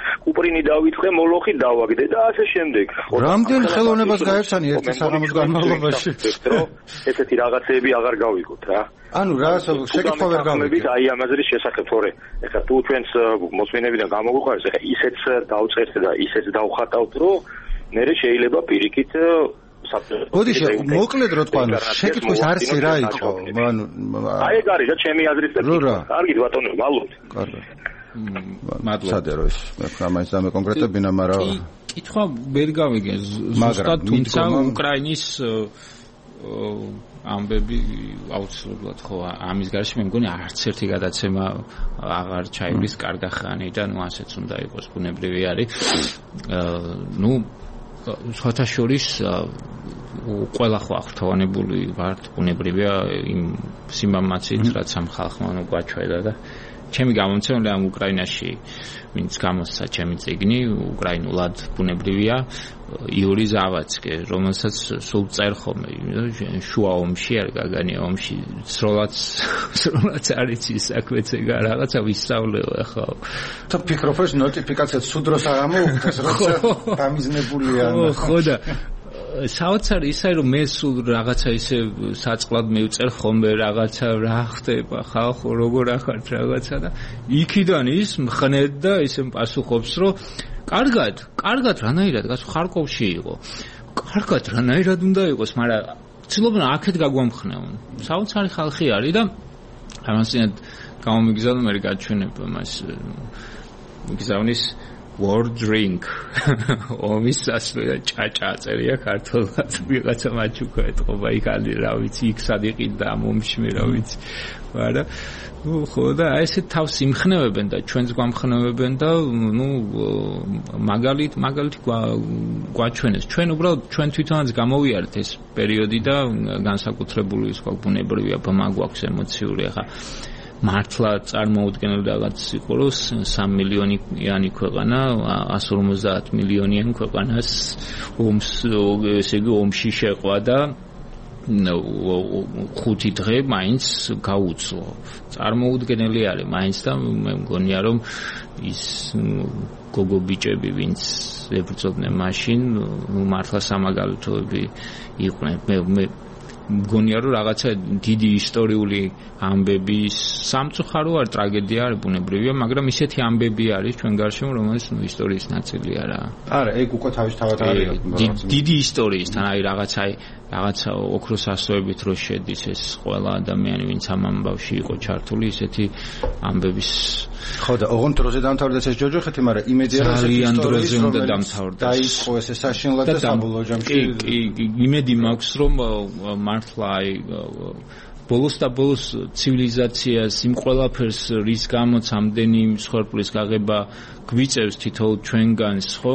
კუპრინი დავიწყე, მოლოხი დავაგდე და ასე შემდეგ. რამდენ ხელოვნებას გაერთანი ერთი საღამოს განმავლობაში? ესეთი რაღაცეები აღარ გავიგოთ რა. ანუ რა შეკითხვა ვერ გავიგეთ. აი ამაზრის შესახებ თორე ეხლა თუ ჩვენს მოსმენებიდან გამოგვიყვარს, ეხლა ისეც დავწერთ და ისეც დავხატავთ, რომ მერე შეიძლება პირიქით ბოდიში მოკლედ რო თქვა, შეკითხვის არსი რა იყო? ანუ აი ეგ არის რა ჩემი აზრით და კარგი ბატონო, მადლობთ. კარგი. მადლობა. სადერო ის მე ამას და მე კონკრეტებინა, მაგრამ კითხვა ვერ გავიგე ზუსტად, თუმცა უკრაინის ამბები აუცილებლად ხო ამის გარშე მე მგონი არც ერთი გადაცემა აღარ ჩაივლის კარგახანი და ნუ ასეც უნდა იყოს, ბუნებრივი არის. ნუ სხვათა შორის ყველა ხო აღრთოვანებული ვართ, ბუნებრივია იმ სიმამაცით, რაც ამ ხალხმა ნუ გვაჩვედა და ჩემი გამომცემელი ამ უკრაინაში ვინც გამოსცა ჩემი წიგნი უკრაინულად ბუნებრივია იური ზავაცკე, რომელსაც სულ წერ ხოლმე შუა ომში არ გაგანია ომში სროლაც სროლაც არის ის საქმეც ეგ რაღაცა ვისწავლეო ახლა. თუ ფიქრობ ეს ნოტიფიკაცია სულ დროს არ ამოუხდეს როცა დამიზნებულია. ხო და საოცარი ისაა რომ მე სულ რაღაცა ისე საწყლად მივწერ ხოლმე რაღაცა რა ხდება ხალხო როგორ ახართ რაღაცა და იქიდან ის მხნედ და ისე პასუხობს რომ კარგად, კარგად რანაირად გასულ ხარკოვში იყო. კარგად რანაირად უნდა იყოს, მაგრამ ცდილობენ აქეთ გაგვამხნევონ. საოცარი ხალხი არის და ამასინად გამომიგზავნა მე გაჩვენებ მას მიგზავნის World Drink. ომის სასვლელი ჭაჭა წერია ქართულად. ვიღაცა მაჩუკა ეთყობა იქ არის რა ვიცი, იქ სად იყიდა ომში მე რა ვიცი. მაგრამ ხო და აი ესე თავს იმხნევებენ და ჩვენს გვამხნევებენ და ნუ მაგალით მაგალითი გვაჩვენეს. ჩვენ უბრალოდ ჩვენ თვითონაც გამოვიარეთ ეს პერიოდი და განსაკუთრებული სხვა ბუნებრივია ბმა გვაქვს ემოციური ახლა მართლა წარმოუდგენელი რაღაც იყო რომ სამი მილიონიანი ქვეყანა εκατს ორმოცდაათ მილიონიანი ქვეყანას ომს ესე იგი ომში შეყვა და ხუთი დღე მაინც გაუძლო. წარმოუდგენელი არის მაინც და მე მგონია რომ ის გოგო ბიჭები ვინც ებრძოდნენ მაშინ მართლა სამაგალითოები იყვნენ. მე მე მგონია რომ რაღაცა დიდი ისტორიული ამბები სამწუხარო არ ტრაგედია არ ბუნებრივია, მაგრამ ისეთი ამბები არის ჩვენ გარშემო, რომელიც ნუ ისტორიის ნაწილია რა. არა, ეგ უკვე თავისთავად არის. დიდი ისტორიისთან აი რაღაცა რაღაცა ოქროს ასოებით რო შედის ეს ყველა ადამიანი, ვინც ამ ამბავში იყო ჩართული, ისეთი ამბების ხო და ოღონდ დროზე დამთავრდა ეს ჯოჯოხეთი, მაგრამ იმედია რომ ძალიან დროზე უნდა დამთავრდეს. დაიწყო ეს საშინლად და საბოლოო ჯამში. კი, კი, იმედი მაქვს რომ მართლა აი ბოლოს და ბოლოს ცივილიზაციას იმ ყველაფერს რის გამოც ამდენი მსხვერპლის გაღება გვიწევს თითოეულ ჩვენგანს, ხო?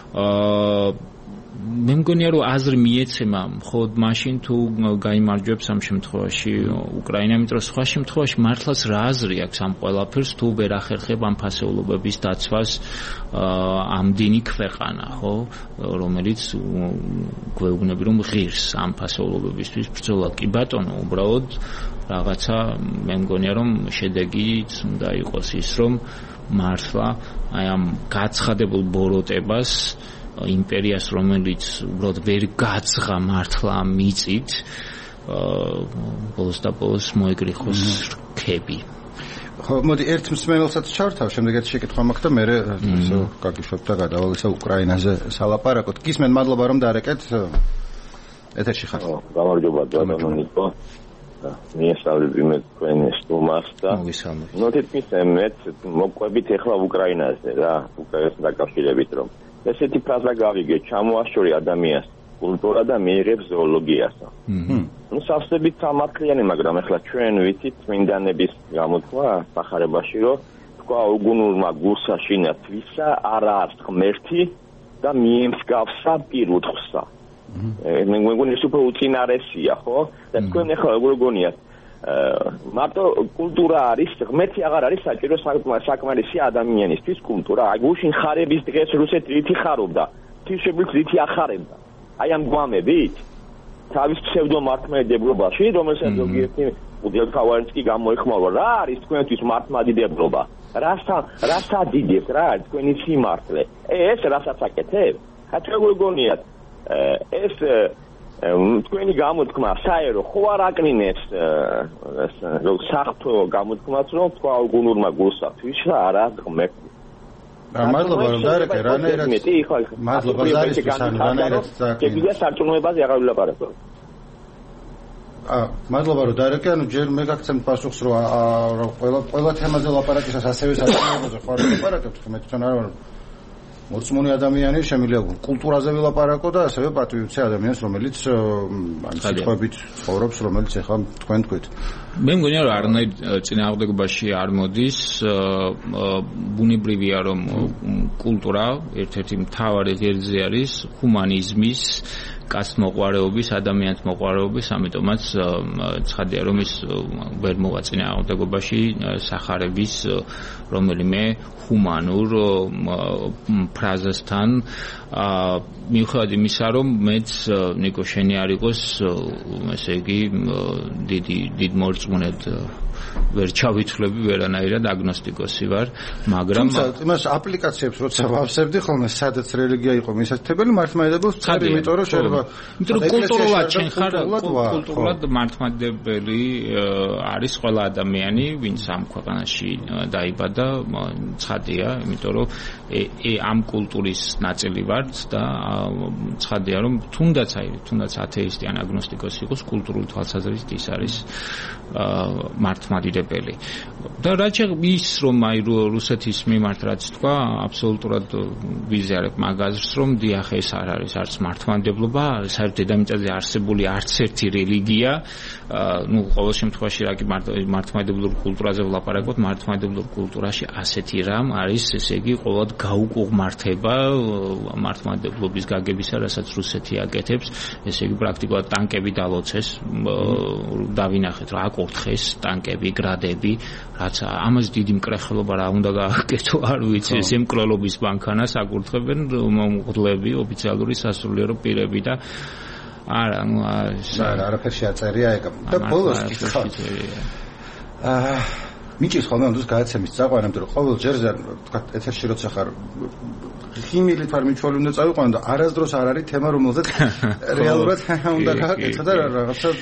აა მე მგონია რომ აზრი მიეცემა მხოლოდ მაშინ თუ გაიმარჯვებს ამ შემთხვევაში უკრაინა, იმიტომ რომ სხვა შემთხვევაში მართლაც რა აზრი აქვს ამ ყველაფერს თუ ვერ ახერხებ ამ ფასეულობების დაცვას ამდენი ქვეყანა, ხო, რომელიც გვეუბნები რომ ღირს ამ ფასეულობებისთვის ბრძოლა. კი ბატონო, უბრალოდ რაღაცა მე მგონია რომ შედეგიც უნდა იყოს ის რომ მართლა აი ამ გაცხადებულ ბოროტებას იმპერიას, რომელიც უბრალოდ ვერ გაძღა მართლა მიწით, ბოლოს და ბოლოს მოეკრიხოს რქები. ხო, მოდი ერთ მსმენელსაც ჩავთავ, შემდეგაც შეკითხვა მაქვს და მე გაგიშვებ და გადავალ უკრაინაზე სალაპარაკოთ. გისმენ, მადლობა რომ დარეკეთ. ეთერში ხარ. გამარჯობა ბატონო ნიკო. მიესალმები მე თქვენ სტუმარს და ნუ თითქმის მეც მოყვებით ახლა უკრაინაზე რა, უკრაინასთან დაკავშირებით რომ ესეთი ფრაზა გავიგე, ჩამოაშორი ადამიანს კულტურა და მიიღებს ზოოლოგიასა. ნუ სავსებით სამართლიანი, მაგრამ ახლა ჩვენ ვიცით წმინდანების გამოთქვა სახარებაში, რომ თქვა უგუნურმა გულსა შინა თვისა არა არის ღმერთი და მიემსგავსა პირუთხსა. მე მგონი ეს უფრო უწინარესია, ხო? და თქვენ ახლა როგორ გონიათ მარტო კულტურა არის, ღმერთი აღარ არის საჭირო საკმარისი ადამიანისთვის კულტურა. აი გუშინ ხარების დღეს რუსეთი რითი ხარობდა, თვისებულს რითი ახარებდა. აი ამ გვამებით თავის ფსევდომართლმადიდებლობაში, რომელსაც ზოგიერთი უდიელთავარიც კი გამოიხმაურა რა არის თქვენთვის მართლმადიდებლობა რასთან რასთან დიდებს რა თქვენი სიმართლე ეს რასაც აკეთებ ხათრებული გონიათ ეს თქვენი გამოთქმა საერო ხო არ აკნინებს საერთო გამოთქმას რომ თქვა გუნურმა გულსათვის რა არა ღმერთ მადლობა რომ დაერეკე რანაირად მადლობა ზარისთვის ან რანაირად შეგვიძლია სარწმუნოებაზე აღარ ვილაპარაკო აა მადლობა რომ დაერეკე ანუ ჯერ მე გაგცემთ პასუხს რომ ყველა ყველა თემაზე ლაპარაკისას ასევე სარწმუნოებაზე ხარ ლაპარაკობთ მე თვითონ არ ვარ მორწმუნე ადამიანი შემიძლია კულტურაზე ვილაპარაკო და ასევე პატრიოტი ადამიანს რომელიც ან სიტყვებით ცხოვრობს რომელიც ახლა თქვენ თქვით მე მგონია რომ არანაირ წინააღმდეგობაში არ მოდის ბუნებრივია რომ კულტურა ერთ-ერთი მთავარი ღერძი არის ჰუმანიზმის კაცმოყვარეობის, ადამიანის მოყვარეობის, ამიტომაც ცხადია რომ ის ვერ მოვა წინააღმდეგობაში სახარების რომელიმე ჰუმანურ ფრაზასთან მიუხედავად იმისა რომ მეც ნიკო შენი არ იყოს ესე იგი დიდი დიდ მორწმუნედ ვერ ჩავითვლები ვერანაირად აგნოსტიკოსი ვარ მაგრამ იმას აპლიკაციებს როცა ვავსებდი ხოლმე სადაც რელიგია იყო მისათებელი მართლმადიდებლობს წარი იმიტომ რომ შეიძლება იმიტომ რომ კულტურულად შენ ხარ კულტურულად მართლმადიდებელი არის ყველა ადამიანი ვინც ამ ქვეყანაში დაიბადა ცხადია იმიტომ რომ ამ კულტურის ნაწილი ვართ და ცხადია რომ თუნდაც აი თუნდაც ათეისტი ან აგნოსტიკოსი იყოს კულტურული თვალსაზრისით ის არის მართლმადიდებელი და რაც ის რომ აი რუსეთის მიმართ რაც თქვა აბსოლუტურად ვიზიარებ მაგაზრს რომ დიახ ეს არ არის არც მართლმადიდებლობა საერთოდ დედამიწაზე არსებული არც ერთი რელიგია ну ყოველ შემთხვევაში რა კი მართლმადიდებლურ კულტურაზე ვლაპარაკობთ მართლმადიდებლურ კულტურაში ასეთი რამ არის ესე იგი ყოველდღე გაუკუღმართება მართლმადიდებლობის გაგებისა რასაც რუსეთი აკეთებს ესე იგი პრაქტიკულად ტანკები დალოცეს დავინახეთ რა აკურთხეს ტანკები გრადები რაც ამას დიდი მკრეხელობა რა უნდა გააკეთო არ ვიცი ეს ემკვლელობის ბანქანას აკურთხებენ მომღლები ოფიციალური სასულიერო პირები და არა ნუ არა არაფერში აწერია ეგ და ბოლოს კითხავ აა მიჭირს ხოლმე ამ დროს გააცემის წაყვანა იმიტომ რომ ყოველ ჯერზე თქვა ეთერში როცა ხარ ხიმილის ფარ მიჩვალი უნდა წავიყვანო და არასდროს არ არის თემა რომელზეც რეალურად უნდა გააკეთო და რაღაცა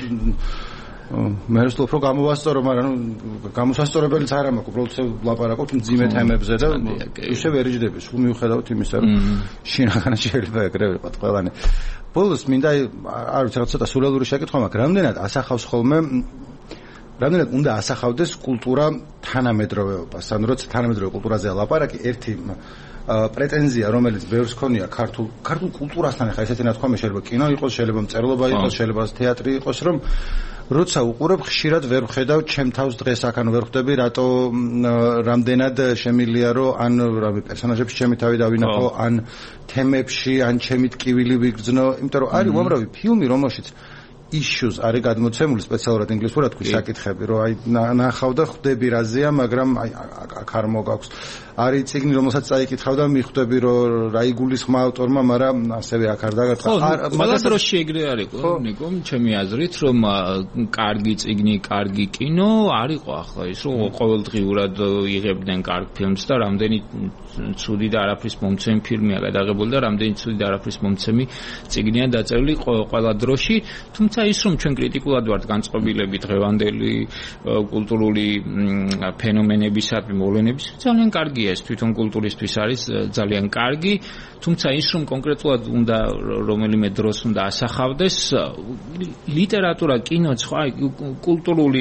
მე ვსწავლობ რომ გამოვასწორო, მაგრამ გამოსასწორებელიც არ მაქვს, უბრალოდ ვლაპარაკობთ მძიმე თემებზე და ისე ვერ იჯდები, სულ მიუხედავად იმისა, რომ შინაგანად შეიძლება ეგრე ვიყოთ ყველანი. ბოლოს მინდა არ ვიცი, რაღაც ცოტა სულელური შეკითხვა მაქვს, რამდენად ასახავს ხოლმე რამდენად უნდა ასახავდეს კულტურა თანამედროვეობას, ანუ როცა თანამედროვე კულტურაზე ლაპარაკი, ერთი პრეტენზია, რომელიც ბევრს ქონია ქართულ ქართულ კულტურასთან, ხა ესეთი ნათქვამი შეიძლება კინო იყოს, შეიძლება მწერლობა იყოს, შეიძლება თეატრი იყოს, რომ როცა უყურებ ხშირად ვერ ვხედავ ჩემ თავს დღეს აქ ანუ ვერ ხვდები რატო რამდენად შემილია რომ ან რავი პერსონაჟებში ჩემი თავი დავინახო ან თემებში ან ჩემი ტკივილი ვიგრძნო იმიტომ რომ არის უამრავი ფილმი რომელშიც issues არის გადმოცემული სპეციალურად ინგლისურად თქვი საკითხები რომ აი ნახავ და ხვდები რაზეა მაგრამ აი აქ არ მოგაქვს არის წიგნი რომელსაც წაიკითხავ და მიხვდები რომ რა იგულისხმა ავტორმა მაგრამ ასევე აქ არ დაგარტყა მაგას რო შეეგრე არისო ნიკო ჩემი აზრით რომ კარგი წიგნი კარგი კინო არისო ახლა ის რომ ყოველდღიურად იღებდნენ კარგ ფილმს და რამდენი ცუდი და არაფრის მომცემი ფილმია გადაღებული და რამდენი ცუდი და არაფრის მომცემი წიგნია დაწერილი ყველა დროში თუმცა ის რომ ჩვენ კრიტიკულად ვართ განწყობილები დღევანდელი კულტურული ფენომენებისადმი მოვლენებისადმი ძალიან კარგია ეს თვითონ კულტურისთვის არის ძალიან კარგი თუმცა ის რომ კონკრეტულად უნდა რომელიმე დროს უნდა ასახავდეს ლიტერატურა კინო სხვა კულტურული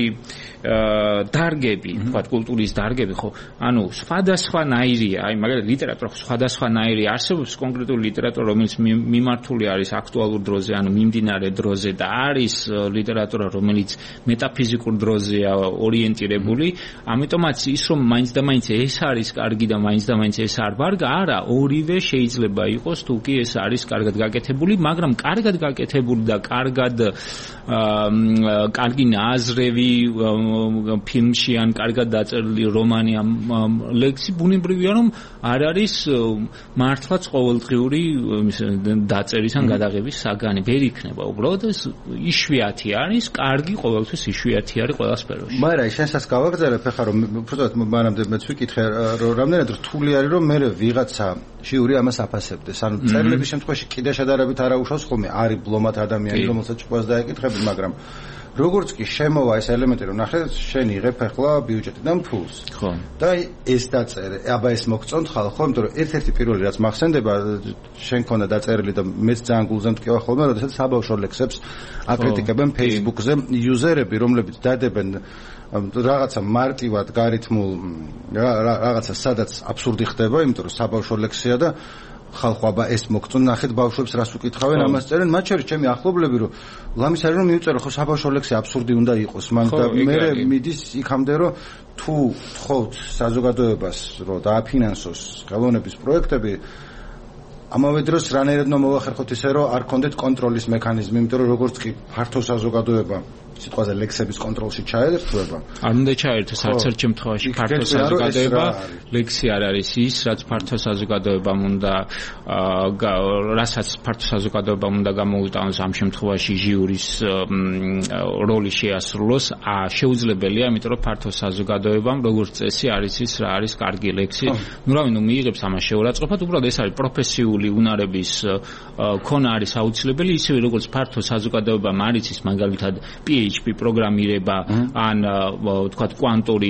დარგები თქვა კულტურის დარგები ხო ანუ სხვადასხვანაირია აი მაგალითად ლიტერატურა სხვადასხვანაირი არსებობს კონკრეტული ლიტერატურა რომელიც მიმართული არის აქტუალურ დროზე ანუ მიმდინარე დროზე და არის ლიტერატურა რომელიც მეტაფიზიკურ დროზეა ორიენტირებული ამიტომაც ის რომ მაინც და მაინც ეს არის კარგი და მაინც და მაინც ეს არ ვარგა არა ორივე შეიძლება იყოს თუ კი ეს არის კარგად გაკეთებული მაგრამ კარგად გაკეთებული და კარგად კარგი ნაზრევი ფილმში ან კარგად დაწერილი რომანი ამ ლექსი ბუნებრივია რომ არ არის მართლაც ყოველდღიური დაწერის ან გადაღების საგანი ვერ იქნება უბრალოდ ეს იშვიათი არის, კარგი ყოველთვის იშვიათი არის ყველა სფეროში. მაგრამ შენსაც გავაგზავნებ ხა რომ უბრალოდ მანამდე მეც ვიკითხე რომ რამდენად რთული არის რომ მე ვიღაცა ჟიური ამას აფასებდეს. ანუ წერილების შემთხვევაში კიდე შედარებით არ აუშავს ხოლმე არის ბლომად ადამიანი რომელსაც ჭკვას დაეკითხები, მაგრამ როგორც კი შემოვა ეს ელემენტი რომ ნახე შენ იღებ ახლა ბიუჯეტიდან ფულს. ხო. და ეს დაწერე, აბა ეს მოგწონთ ხალხო, იმიტომ რომ ერთ-ერთი პირველი რაც მახსენდება შენ ქონდა დაწერილი და მეც ძალიან გულზე მტკივა ხოლმე, როდესაც საბავშვო ლექსებს აკრიტიკებენ Facebook-ზე იუზერები, რომლებიც დადებენ რაღაცა მარტივად გარითმულ რაღაცა სადაც აბსურდი ხდება, იმიტომ რომ საბავშვო ლექსია და ხალხო აბა ეს მოგწონ ნახეთ ბავშვებს რას უკითხავენ ამას წერენ მათ შორის ჩემი ახლობლები რომ ლამის არის რომ მივწერო ხო საბავშვო ლექსი აბსურდი უნდა იყოს მან და მე მიდის იქამდე რომ თუ თხოვთ საზოგადოებას რომ დააფინანსოს ხელოვნების პროექტები ამავე დროს რანაირად უნდა მოვახერხოთ ისე რომ არ ქონდეთ კონტროლის მექანიზმი იმიტომ რომ როგორც კი ფართო საზოგადოება სიტყვაზე ლექსების კონტროლში ჩაერთვება. არ უნდა ჩაერთოს არც ერთ შემთხვევაში ფართო საზოგადოება. ლექსი არ არის ის, რაც ფართო საზოგადოებამ უნდა რასაც ფართო საზოგადოებამ უნდა გამოუტანოს ამ შემთხვევაში ჟიურის როლი შეასრულოს. შეუძლებელია, იმიტომ რომ ფართო საზოგადოებამ როგორც წესი არის ის, რა არის კარგი ლექსი. ნუ რავი, ნუ მიიღებს ამას შეურაცხყოფად, უბრალოდ ეს არის პროფესიული უნარების ქონა არის აუცილებელი, ისევე როგორც ფართო საზოგადოებამ არის ის მაგალითად P H P პროგრამირება ან თქვათ კვანტური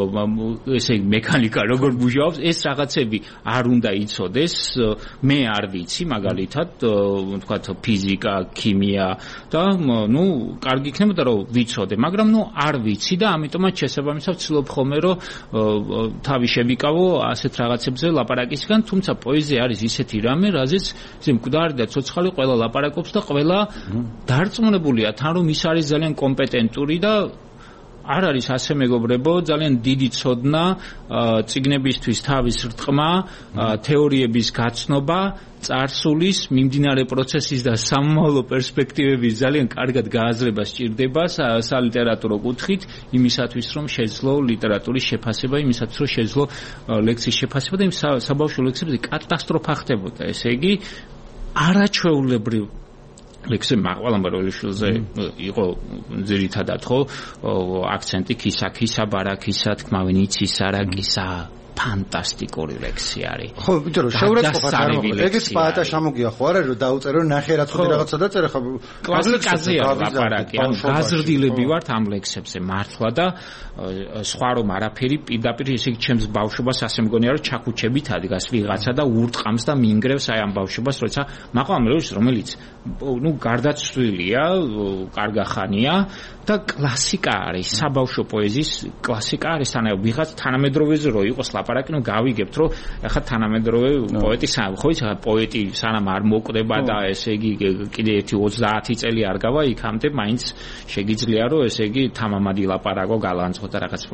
ესე იგი მექანიკა როგორ მუშაობს ეს რაღაცები არ უნდა იცოდეს მე არ ვიცი მაგალითად თქვათ ფიზიკა ქიმია და ნუ კარგი იქნებოდა რომ ვიცოდე მაგრამ ნუ არ ვიცი და ამიტომაც შესაბამისად ვცდილობ ხოლმე რომ თავი შევიკავო ასეთ რაღაცებზე ლაპარაკისგან თუმცა პოეზია არის ისეთი რამე რაზეც ისე მკვდარი და ცოცხალი ყველა ლაპარაკობს და ყველა დარწმუნებულია თან რომ ის არის ძალიან კომპეტენტური და არ არის ასე მეგობრებო ძალიან დიდი ცოდნა წიგნებისთვის თავის რტყმა თეორიების გაცნობა წარსულის მიმდინარე პროცესის და სამომავლო პერსპექტივების ძალიან კარგად გააზრება სჭირდება სალიტერატურო კუთხით იმისათვის რომ შეძლო ლიტერატურის შეფასება იმისათვის რომ შეძლო ლექსის შეფასება და იმ საბავშვო ლექსებზე კატასტროფა ხდებოდა ესე იგი არაჩვეულებრივ ლექსი მაყვალა როლიშვილზე იყო ძირითადად ხო აქცენტი ქისა ქისა ბარაქისა თქმავენ იცის არაკისა ფანტასტიკური ლექსი არის. ხო, იმიტომ რომ შეურაცხყოფა არ მოხდა. ეგეც პაატა შემოგია ხო არა რომ დაუწერო ნახე რაც ხოდი რაღაცა დაწერე ხო კლასიკაზეა ლაპარაკი. ან გაზრდილები ვართ ამ ლექსებზე მართლა და სხვა რომ არაფერი პირდაპირ ესე იგი ჩემს ბავშვობას ასე მგონია რომ ჩაკუჩებით ადგას ვიღაცა და ურტყამს და მინგრევს აი ამ ბავშვობას როცა მაყვალა რომელიც ნუ გარდაცვლილია, კარგახანია და კლასიკა არის, საბავშვო პოეზიის კლასიკა არის, თანაი ვიღაც თანამედროვეზე რო იყოს ლაპარაკი, ნუ გავიგებთ, რომ ახლა თანამედროვე პოეტი სამ, ხო იცი, პოეტი სანამ არ მოკვდება და ესე იგი კიდე ერთი ოცდაათი წელი არ გავა იქამდე, მაინც შეგიძლია რომ ესე იგი თამამადი ლაპარაკო გალანძღო და რაღაც.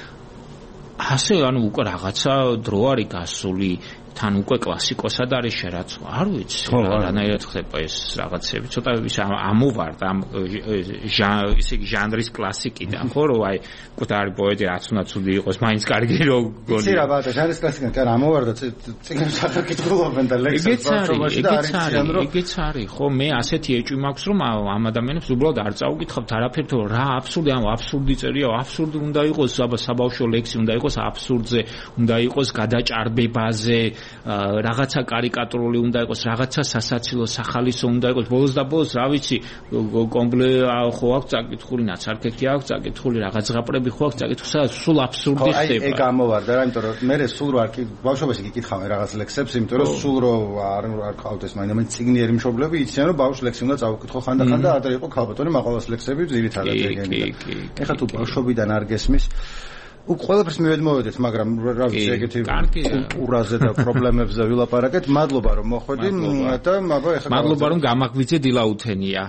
ასე ანუ უკვე რაღაცა დრო არის გასული თან უკვე კლასიკოსად არის შერაცვა. არ ვიცი, რანაირად ხდება ეს რაღაცები. ცოტა ისე ამოვარდა ამ ისე იგი ჟანრის კლასიკიდან, ხო, რომ აი კუთარი პოეტი რაც უნდა ცუდი იყოს, მაინც კარგი რო გონი. იცი რა ბატონო, ჟანრის კლასიკიდან კარ ამოვარდა წიგნებს აკითხულობენ და ლექსებს ბავშვობაში და არის ციან რომ ეგეც არის, ხო, მე ასეთი ეჭვი მაქვს, რომ ამ ადამიანებს უბრალოდ არ წაუკითხავთ არაფერ, თუ რა აბსურდი, ამ აბსურდი წერია, აბსურდი უნდა იყოს, საბავშვო ლექსი უნდა იყოს აბსურდზე, უნდა იყოს გადაჭარბებაზე რაღაცა კარიკატურული უნდა იყოს, რაღაცა სასაცილო სახალისო უნდა იყოს. ბოლოს და ბოლოს, რა ვიცი, კომპლე ხო აქვს წაკითხული, ნაცარქექი აქვს წაკითხული, რაღაც ზღაპრები ხო აქვს წაკითხული, სადაც სულ აბსურდი ხდება. აი, ეგ გამოვარდა რა, იმიტომ რომ მე სულ რო არ კი ბავშვობაში გიკითხავენ რაღაც ლექსებს, იმიტომ რომ სულ რო არ არ ყავდეს მაინც ციგნიერი მშობლები, იციან რომ ბავშვ ლექსი უნდა წავუკითხო ხანდახან და ადრე იყო ქალბატონი მაყვალას ლექსები ძირითადად ეგენი. ეხლა თუ ბავშვობიდან არ გესმის უკვე ყველაფერს მივედმოვედეთ, მაგრამ რა ვიცი, ეგეთი კულტურაზე და პრობლემებზე ვილაპარაკეთ. მადლობა რომ მოხვედი და აბა ეხლა მადლობა რომ გამაგვიძე დილაუთენია.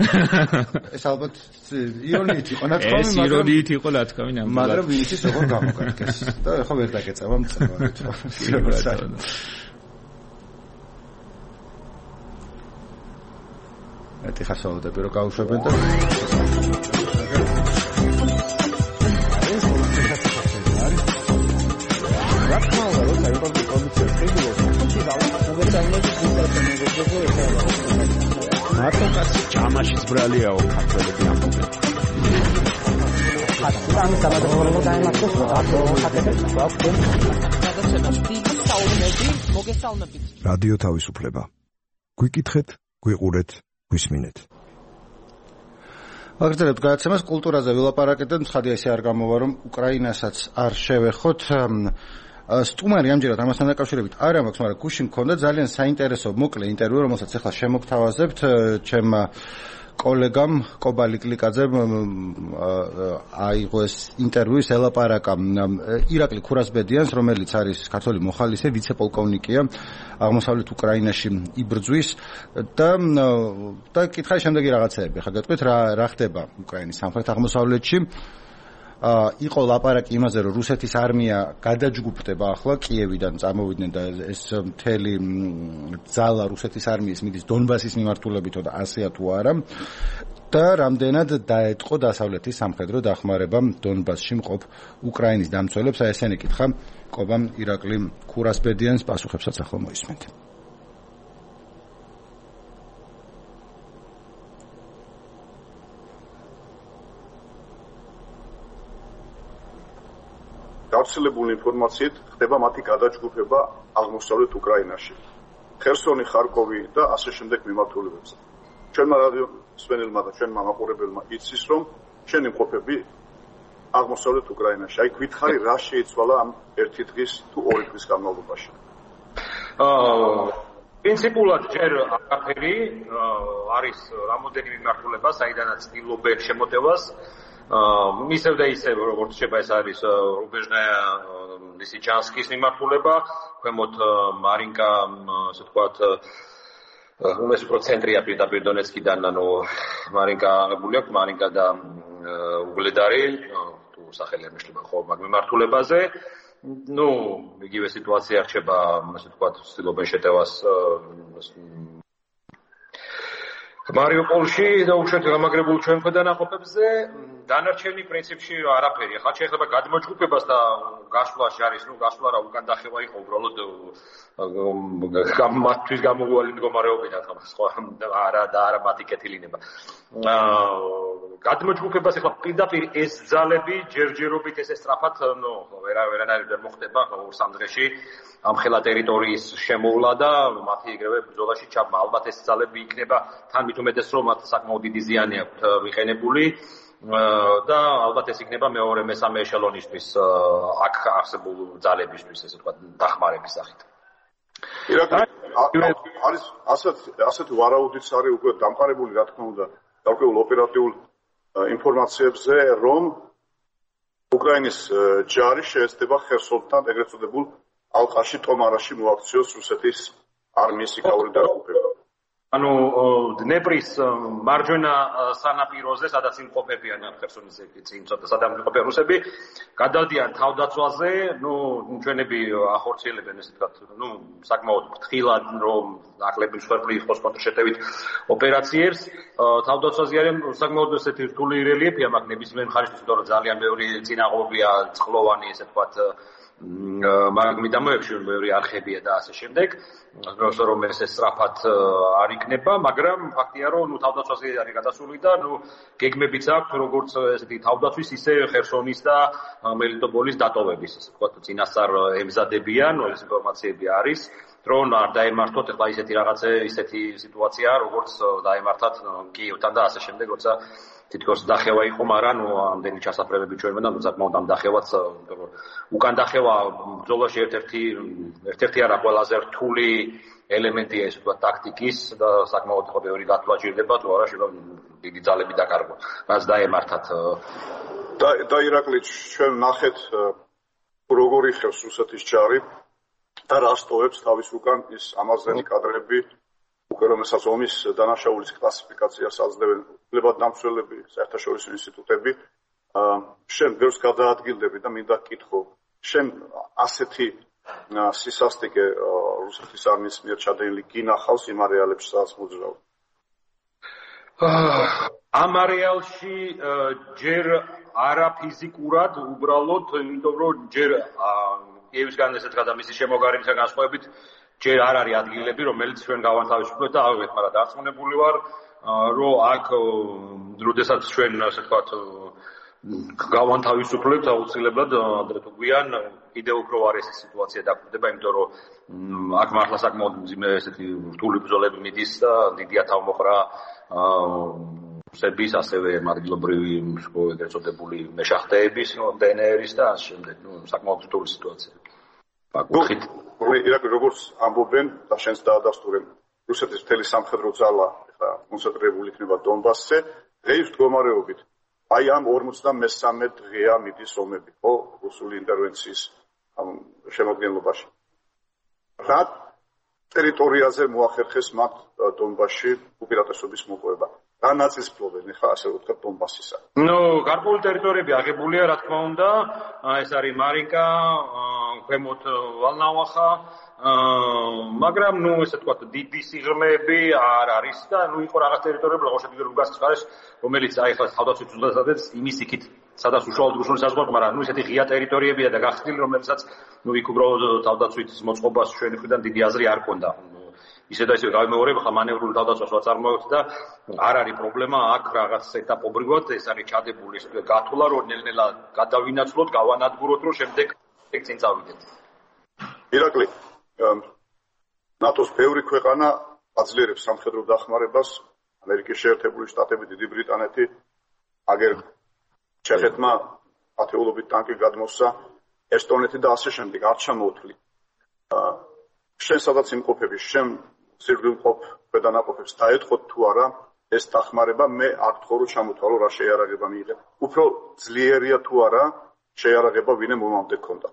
ეს ალბათ ირონიით იყო ნათქვამი, მაგრამ ეს ირონიით იყო ნათქვამი ნამდვილად. მაგრამ ვინც ის როგორ გამოგაკეთეს და ეხლა ვერ დაგეწევა მწევარით. ეტი ხასაუდები რომ გაუშვებენ და მარტო კაცი ჯამაშიც ბრალიაო ქართველები ამბობენ. ამ სამადროულობა დაემართოს აკადემიას გადაცემას დიდი საუბნები მოგესალმებით. რადიო თავისუფლება. გვიკითხეთ, გვიყურეთ, გვისმინეთ. აგრეთვე გადაცემას კულტურაზე ვილაპარაკეთ, ცხადია ისე არ გამოვა რომ უკრაინასაც არ შევეხოთ. სტუმარი ამჯერად ამასთან დაკავშირებით არ მაქვს, მაგრამ გუშინ მქონდა ძალიან საინტერესო მოკლე ინტერვიუ, რომელსაც ახლა შემოგთავაზებთ ჩემმა კოლეგამ კობალი კლიკაძემ აიღო ეს ინტერვიუ, ელაპარაკა ირაკლი ქურასბედიანს, რომელიც არის ქართული მოხალისე, ვიცე-პოლკოვნიკია აღმოსავლეთ უკრაინაში იბრძვის და და კითხარი შემდეგი რაღაცეები. ხა გეტყვით რა რა ხდება უკრაინის სამხრეთ აღმოსავლეთში. იყო ლაპარაკი იმაზე, რომ რუსეთის არმია გადაჯგუფდება ახლა კიევიდან წამოვიდნენ და ეს მთელი ძალა რუსეთის არმიის მიდის დონბასის მიმართულებითო და ასეა თუ არა და რამდენად დაეტყო დასავლეთის სამხედრო დახმარება დონბასში მყოფ უკრაინის დამცველებს. აი ესენი კითხა კობამ ირაკლი ქურასბედიანს, პასუხებსაც ახლა მოისმენთ. გავრცელებული ინფორმაციით ხდება მათი გადაჯგუფება აღმოსავლეთ უკრაინაში, ხერსონი, ხარკოვი და ასე შემდეგ მიმართულებებზე. ჩვენმა რადიო მსმენელმა და ჩვენმა მაყურებელმა იცის, რომ შენი მყოფები აღმოსავლეთ უკრაინაში. აი გითხარი რა შეიცვალა ამ ერთი დღის თუ ორი დღის განმავლობაში? აა პრინციპულად ჯერ არაფერი არის რამოდენი მიმართულება, საიდანაც ცდილობენ შემოტევას. ისევ და ისევ როგორც შეიძლება ეს არის რუბეჟნაია ლისიჩანსკის მიმართულება, ქვემოთ მარინკა, ასე ვთქვათ, უმეტეს პროცენტრია პირდაპირ დონეცკიდან, ანუ მარინკა აღებული აქვს, მარინკა და უგლედარი, თუ სახელი არ მეშლება ხო მაგ მიმართულებაზე. ნუ იგივე სიტუაცია რჩება, ასე ვთქვათ, ცდილობენ შეტევას მარიუპოლში და უშუალოდ გამაგრებულ ჩვენ ქვედანაყოფებზე. დანარჩენი პრინციპში არაფერი. ახლა შეიძლება გადმოჯგუფებას და გასვლაში არის, ნუ გასვლა რა უკან დახევა იყო უბრალოდ მათთვის გამოგვალი მდგომარეობიდან, სხვა არა და არა მათი კეთილინება. აა გადმოჯგუფებას ახლა პირდაპირ ეს ძალები ჯერჯერობით ესე სწრაფად, ნუ ვერა ვერანაირ ვერ მოხდება ორ სამ დღეში ამ ხელა ტერიტორიის შემოვლა და მათი ეგრევე ბრძოლაში ჩაბმა. ალბათ ეს ძალები იქნება თან მით უმეტეს რომ მათ საკმაოდ დიდი ზიანი აქვთ მიყენებული. და ალბათ ეს იქნება მეორე მესამე ეშელონისთვის აქ არსებულ ძალებისთვის, ესე ვთქვათ, დახმარების სახით. არის ასეთ ასეთ ვარაუდიც არის უკვე დამყარებული, რა თქმა უნდა, გარკვეულ ოპერატიულ ინფორმაციებზე, რომ უკრაინის ჯარი შეესწება ხერსონთან ეგრეთ წოდებულ ალყაში ტომარაში მოაქციოს რუსეთის არმიის იქაური დაღუპება. ანუ დნეპრის მარჯვენა სანაპიროზე, სადაც იმყოფებიან ხერსონის წინ ცოტა სადამ იმყოფებიან რუსები, გადადიან თავდაცვაზე, ნუ ჩვენები ახორციელებენ ესე ვთქვათ, ნუ საკმაოდ ფრთხილად, რომ ნაკლები მსხვერპლი იყოს კონტრშეტევით ოპერაციებს. თავდაცვაზე არიან საკმაოდ ესეთი რთული რელიეფია მაგ ნებისმიერ მხარისთვის, იმიტომ რომ ძალიან ბევრი წინაღობია, წყლოვანი ესე ვთქვათ მაგ მიდამოებში ბევრი არხებია და ასე შემდეგ. როსო რომ ეს სწრაფად არ იქნება, მაგრამ ფაქტია რომ ნუ თავდაცვაზე არის გადასული და ნუ გეგმებიც აქვს როგორც ესეთი თავდაცვის, ისე ხერსონის და მელიტოპოლის დატოვების, ასე ვთქვათ, წინასწარ ემზადებიან, ეს ინფორმაციები არის, რომ არ დაემართოთ ახლა ისეთი რაღაცე, ისეთი სიტუაცია, როგორც დაემართათ კიევთან და ასე შემდეგ, როცა თითქოს დახევა იყო, მაგრამ ნუ ამდენი ჩასაფრებები ჩვენმა და საკმაოდ ამ დახევაც, უკან დახევა ბრძოლაში ერთ-ერთი ერთ-ერთი არა ყველაზე რთული ელემენტია ეს ვთქვათ ტაქტიკის და საკმაოდ ხო ბევრი გათვლა ჭირდება, თუ არა შეიძლება დიდი ძალები დაკარგო, რაც დაემართათ. და და ირაკლი ჩვენ ნახეთ როგორი ხევს რუსეთის ჯარი და რა სტოვებს თავის უკან ის ამაზენი კადრები, უკვე რომელსაც ომის დანაშაულის კლასიფიკაციას აძლევენ ლებად დამცველები, საერთაშორისო ინსტიტუტები. შენ ბევრს გადაადგილდები და მინდა გკითხო, შენ ასეთი სისასტიკე რუსეთის არმიის მიერ ჩადენილი გინახავს იმ არეალებში, სადაც მოძრაობ? ამ არეალში ჯერ არა ფიზიკურად, უბრალოდ, იმიტომ რომ ჯერ კიევისგან ესეთ გადამისი შემოგარიმისგან განსხვავებით ჯერ არ არის ადგილები, რომელიც ჩვენ გავანთავისუფლებთ და ავიღეთ, მაგრამ დარწმუნებული ვარ, რომ აქ როდესაც ჩვენ ასე ვთქვათ გავანთავისუფლებთ აუცილებლად ადრე თუ გვიან კიდევ უფრო არის ეს სიტუაცია დაგვდება, იმიტომ რომ აქ მართლა საკმაოდ მძიმე ესეთი რთული ბრძოლები მიდის და დიდი ათავმოყრა სერბიის ასევე ადგილობრივი ეგრეთ წოდებული მეშახტეების დე ენ ერის და ამ შემდეგ ნუ საკმაოდ რთული სიტუაცია. ბაკუხით ირაკლი როგორც ამბობენ და შენს დაადასტურებ რუსეთის მთელი სამხედრო ძალა ხა კონცენტრირებული იქნება დონბასზე დღეის მდგომარეობით აი ამ ორმოცდამესამე დღეა მიდის ომები ხო რუსული ინტერვენციის ამ შემოქმედებაში რა ტერიტორიაზე მოახერხეს მათ დონბასში უპირატესობის მოპოვება რა ნაწილს ფლობენ ხა ასე ვთქვათ დონბასისა ნუ გარკვეული ტერიტორიები აღებულია რა თქმა უნდა ეს არის მარინკა ქვემოთ ვალნავახა მაგრამ ნუ ესე ვთქვათ დიდი სიღრმეები არ არის და ნუ იყო რაღაც ტერიტორიები როგორც შეგიძლია რუგასის ხარეს რომელიც აი ხა თავდაცვის უზადაც იმის იქით სადაც უშუალოდ რუსული საზღვარი მაგრამ ნუ ესეთი ღია ტერიტორიებია და გახსნილი რომელსაც ნუ იქ უბრალოდ თავდაცვის მოწყობას ჩვენი მხრიდან დიდი აზრი არ ქონდა ისე და ისე გამეორებ ხა მანევრული თავდაცვას ვაწარმოებთ და არ არის პრობლემა აქ რაღაც ეტაპობრივად ეს არის ჩადებული ეს გათვლა რომ ნელ-ნელა გადავინაცვლოთ გავანადგუროთ რომ შემდეგ ეგ წინ წავიდეთ ირაკლი ნატოს ბევრი ქვეყანა აძლიერებს სამხედრო დახმარებას ამერიკის შეერთებული შტატები დიდი ბრიტანეთი აგერ ჩეხეთმა ათეულობით ტანკი გადმოსცა ესტონეთი და ასე შემდეგ არ ჩამოუთვლი შენ სადაც იმყოფები შენ სიკვდილმყოფ ქვედანაყოფებს დაეთყოთ თუ არა ეს დახმარება მე არ გთხოვ რომ ჩამოთვალო რა შეიარაღება მიიღეთ უფრო ძლიერია თუ არა შეიარაღება ვინმე მომამდე გქონდათ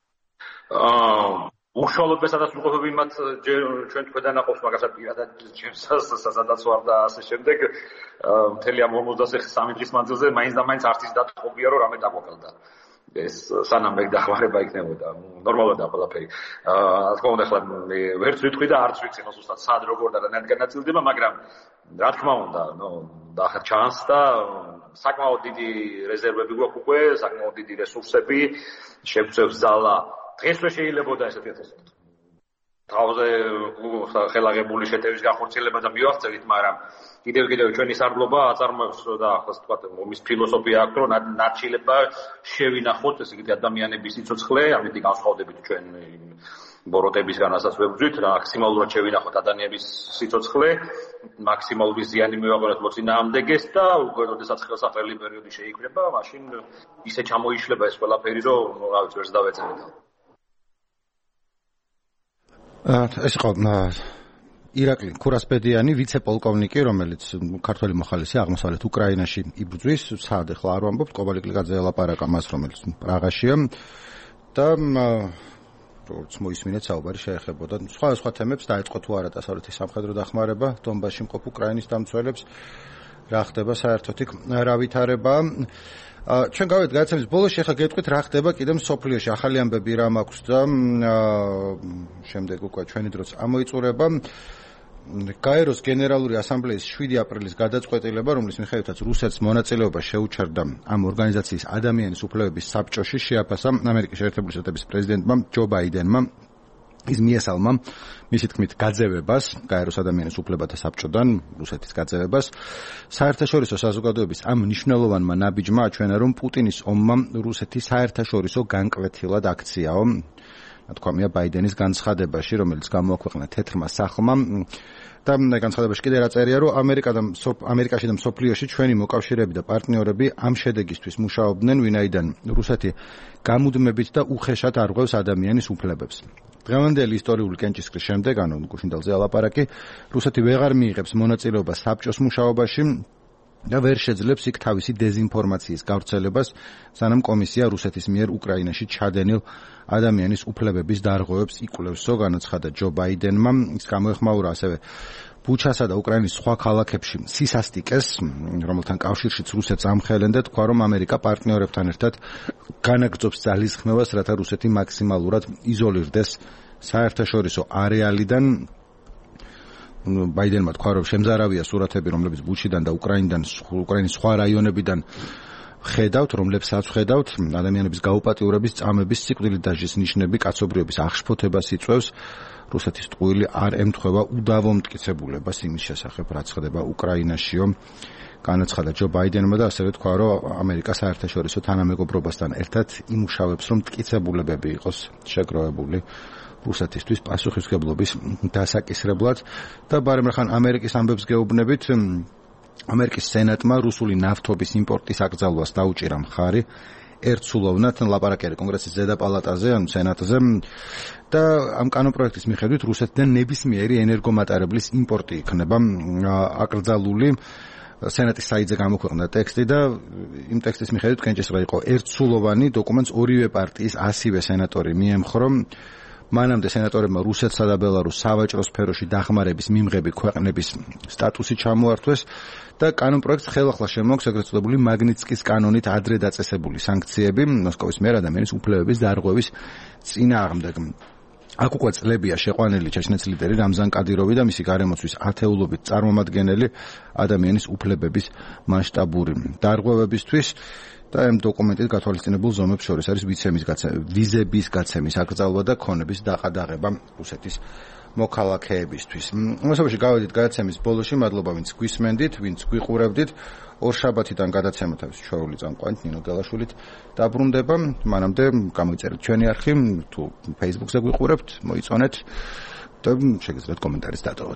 აა უშუალოდ სადაც ვიყოფები მათ ჩვენ ქვედანაყოფს მაგასაც პირადად ჩემს საზადაც ვარ და ასე შემდეგ მთელი ამ ორმოცდასამი დღის მანძილზე მაინც და მაინც არც ის დათხოვია რომ რამე დაგვაკლდა ეს სანამ ეგ დახმარება იქნებოდა ნორმალურადაა ყველაფერი აა თქო უნდა ხლა მე ვერც ვიტყვი და არც ვიცი მოსუსტად სად როგორ და რა განაწილდება მაგრამ რა თქმა უნდა ნუ დაახერ ჩანს და საკმაოდ დიდი რეზერვები გვაქვს უკვე საკმაოდ დიდი რესურსები შეგვწევს ძალა დღესვე შეიძლებოდა ესეთი ეთოსოთ თავზე ხელაღებული შეტევის განხორციელება და მივახცევით მაგრამ კიდევ კიდევ ჩვენი სარდლობა აწარმოებს და ახლა თქვათ ომის ფილოსოფია აქვს რომ ნარჩილება შევინახოთ ესე იგი ადამიანების სიცოცხლე ამით განსხვავდებით ჩვენ ბოროტებისგანაც ვებძვით რა მაქსიმალურად შევინახოთ ადამიანების სიცოცხლე მაქსიმალური ზიანი მივაყენოთ მოწინააღმდეგეს და უკვე როდესაც ხელსაყრელი პერიოდი შეიქმნება მაშინ ისე ჩამოიშლება ეს ყველაფერი რომ რა ვიცი ვერც დავეცემით ეს იყო ირაკლი ქურასპედიანი ვიცე-პოლკოვნიკი რომელიც ქართველი მოხალისე აღმოსავლეთ უკრაინაში იბრძვის სად ახლა არ ვამბობთ კობალიკლიძე ელაპარაკა მას რომელიც პრაღაშია და როგორც მოისმინეთ საუბარი შეეხებოდა სხვა სხვა თემებს დაიწყო თუ არა დასავლეთის სამხედრო დახმარება დონბასში მყოფ უკრაინის დამცველებს რა ხდება საერთოდ იქ რა ვითარება ჩვენ გავეთ გადაცემის ბოლოს ახლა გეტყვით რა ხდება კიდევ სოფლიოში ახალი ამბები რა მაქვს და შემდეგ უკვე ჩვენი დროც ამოიწურება გაეროს გენერალური ასამბლეის შვიდი აპრილის გადაწყვეტილება რომლის მიხედვითაც რუსეთს მონაწილეობა შეუჩერდა ამ ორგანიზაციის ადამიანის უფლებების საბჭოში შეაფასა ამერიკის შეერთებული შტატების პრეზიდენტმა ჯო ბაიდენმა ის მიესალმა მისი თქმით გაძევებას გაეროს ადამიანის უფლებათა საბჭოდან რუსეთის გაძევებას საერთაშორისო საზოგადოების ამ მნიშვნელოვანმა ნაბიჯმა აჩვენა რომ პუტინის ომმა რუსეთის საერთაშორისო განკვეთილად აქციაო თქვამია ბაიდენის განცხადებაში რომელიც გამოაქვეყნა თეთრმა სახლმა და განცხადებაში კიდე რა წერია რომ ამერიკა და ამერიკაში და მსოფლიოში ჩვენი მოკავშირეები და პარტნიორები ამ შედეგისთვის მუშაობდნენ ვინაიდან რუსეთი გამუდმებით და უხეშად არღვევს ადამიანის უფლებებს დღევანდელი ისტორიული კენჭისყრის შემდეგ ანუ გუშინდელზე ალაპარაკი რუსეთი ვეღარ მიიღებს მონაწილეობას საბჭოს მუშაობაში და ვერ შეძლებს იქ თავისი დეზინფორმაციის გავრცელებას სანამ კომისია რუსეთის მიერ უკრაინაში ჩადენილ ადამიანის უფლებების დარღვევებს იკვლევსო განაცხადა ჯო ბაიდენმა ის გამოეხმაურა ასევე ბუჩასა და უკრაინის სხვა ქალაქებში სისასტიკეს რომელთან კავშირშიც რუსეთს ამხელენ და თქვა რომ ამერიკა პარტნიორებთან ერთად განაგრძობს ძალისხმევას რათა რუსეთი მაქსიმალურად იზოლირდეს საერთაშორისო არეალიდან ბაიდენმა თქვა რომ შემზარავია სურათები რომლებიც ბუჩიდან და უკრაინიდან უკრაინის სხვა რაიონებიდან ხედავთ რომლებსაც ხედავთ ადამიანების გაუპატიურების წამების სიკვდილით დაჟის ნიშნები კაცობრიობის აღშფოთებას იწვევს რუსეთის ტყუილი არ ემთხვევა უდავო მტკიცებულებას იმის შესახებ, რაც ხდება უკრაინაშიო. განაცხადა ჯო ბაიდენმა და ასევე თქვა, რომ ამერიკა საერთაშორისო თანამეგობრობასთან ერთად იმუშავებს, რომ მტკიცებულებები იყოს შეგროვებული რუსეთისთვის პასუხისმგებლობის დასაკისრებლად და ბარემრახან ამერიკის ამბებს გეუბნებით, ამერიკის სენატმა რუსული ნავთობის იმპორტის აკრძალვას დაუჭირა მხარი ერთსულოვნად ლაპარაკია კონგრესის ზედა პალატაზე ან სენატზე და ამ კანონპროექტის მიხედვით რუსეთიდან ნებისმიერი ენერგომატარებლის იმპორტი იქნება აკრძალული. სენატის საიტზე გამოქვეყნდა ტექსტი და იმ ტექსტის მიხედვით კენჭისყრა იყო ერთსულოვანი დოკუმენტს ორივე პარტიის ასივე სენატორი მიემხრო. მანამდე სენატორებმა რუსეთსა და ბელარუსს სავაჭრო სფეროში დახმარების მიმღები ქვეყნების სტატუსი ჩამოართვეს და კანონპროექტს ხელახლა შემოაქვს ეგრეთ წოდებული მაგნიტსკის კანონით ადრე დაწესებული სანქციები მოსკოვის მიერ ადამიანის უფლებების დარღვევის წინააღმდეგ. აქ უკვე წლებია შეყვანილი ჩეჩნეთის ლიდერი რამზან კადიროვი და მისი გარემოცვის ათეულობით წარმომადგენელი ადამიანის უფლებების მასშტაბური დარღვევებისთვის და ამ დოკუმენტით გათვალისწინებულ ზომებს შორის არის ვიცემის გაცემა, ვიზების გაცემის აკრძალვა და ქონების დაყადაღება რუსეთის მოქალაქეებისთვის. მოსაბში გავედით გადაცემის ბოლოში, მადლობა ვინც გვისმენდით, ვინც გვიყურებდით. ორ შაბათიდან გადაცემა თავის ჩვეული წამყვანით ნინო გელაშვილით დაბრუნდება. მანამდე გამოიწერეთ ჩვენი არხი, თუ Facebook-ზე გვიყურებთ, მოიწონეთ და შეგიძლიათ კომენტარის დატოვოთ.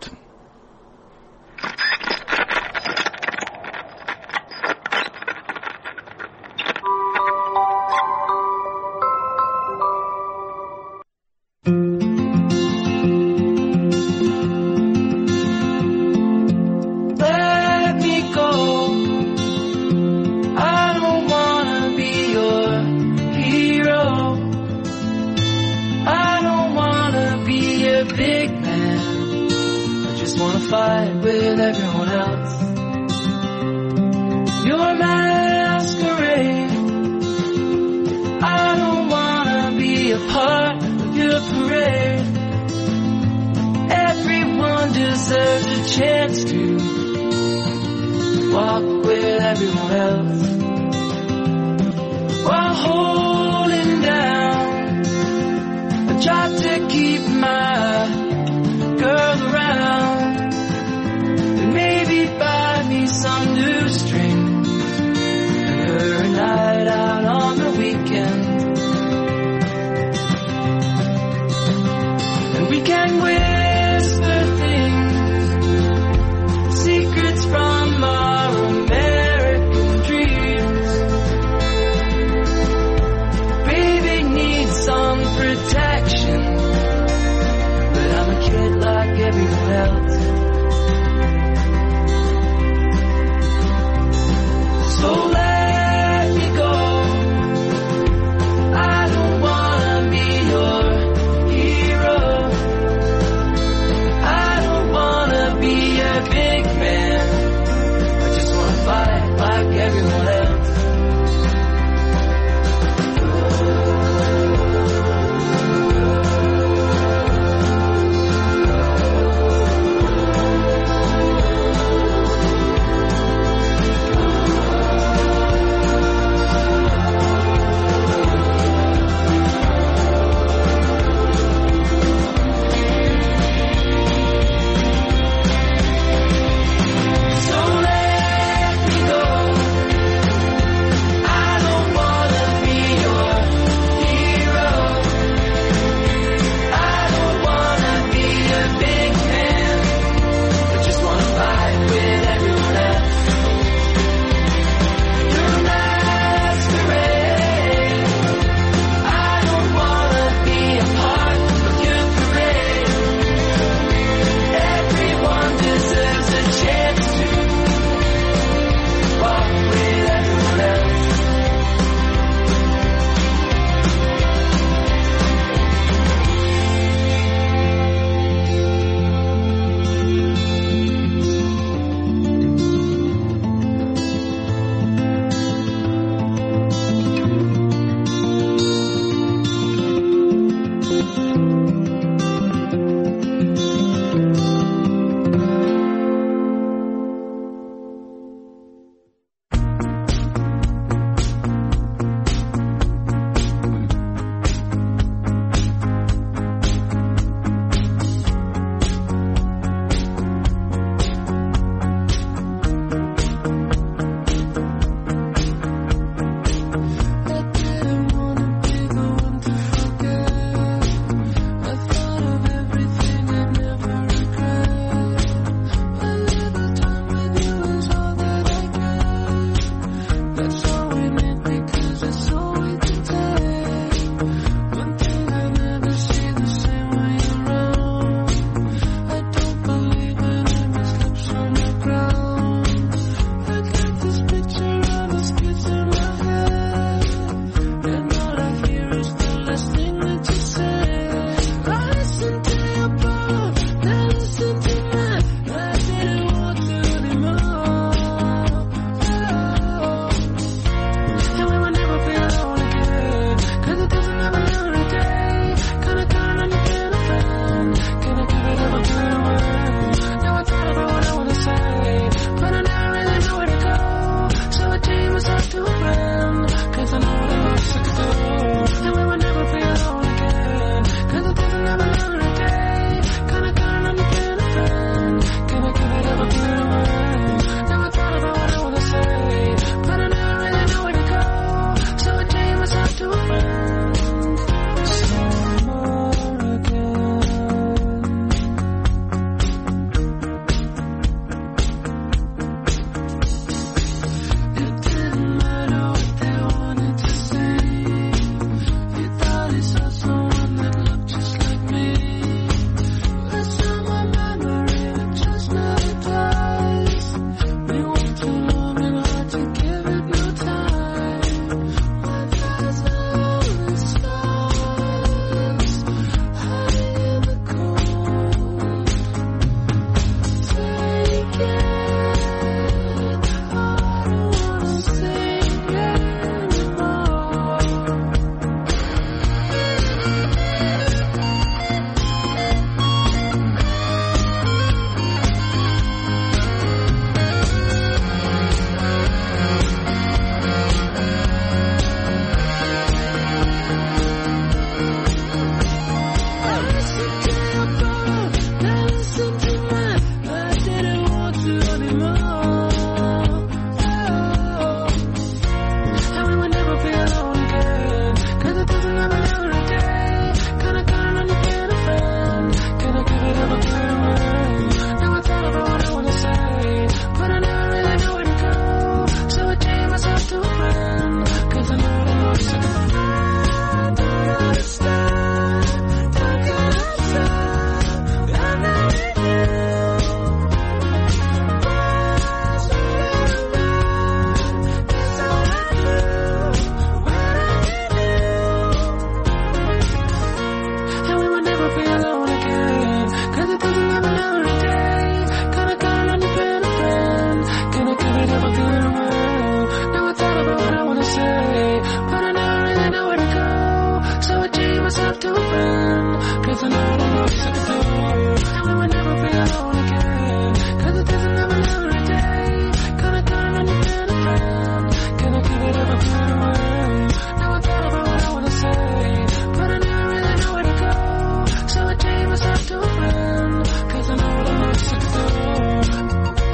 myself to a friend, cause I know the most I could do, and we would never be alone again, cause it doesn't never never a day, gonna turn on you and a friend, gonna give it ever fade away, now I thought about what I wanna say, but I never really know where to go, so I change myself to a friend, cause I know the most I could do.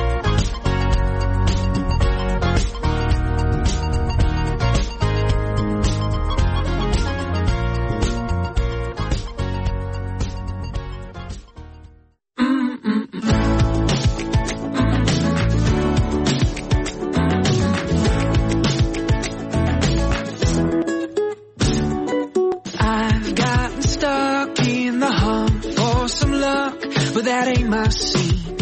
That ain't my scene.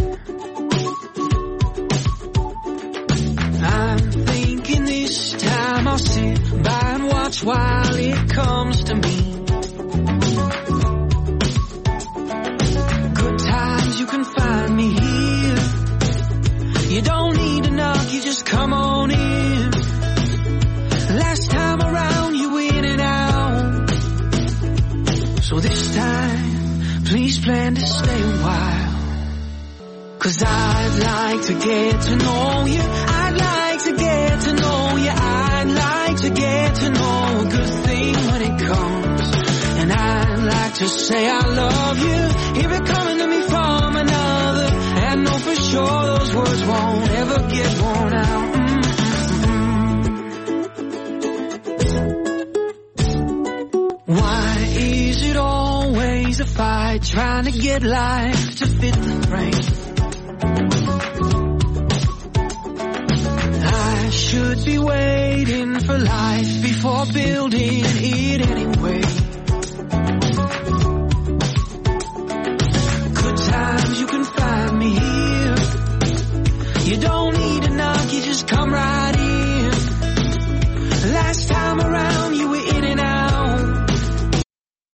I'm thinking this time I'll sit by and watch while it comes to me. Good times you can find me here. You don't need to knock, you just come on in. Last time around you in and out, so this time please plan to stay a while. Cause I'd like to get to know you, I'd like to get to know you, I'd like to get to know a good thing when it comes. And I'd like to say I love you, hear it coming to me from another, and know for sure those words won't ever get worn out. Mm-hmm. Why is it always a fight trying to get life to fit the frame? I should be waiting for life before building it anyway.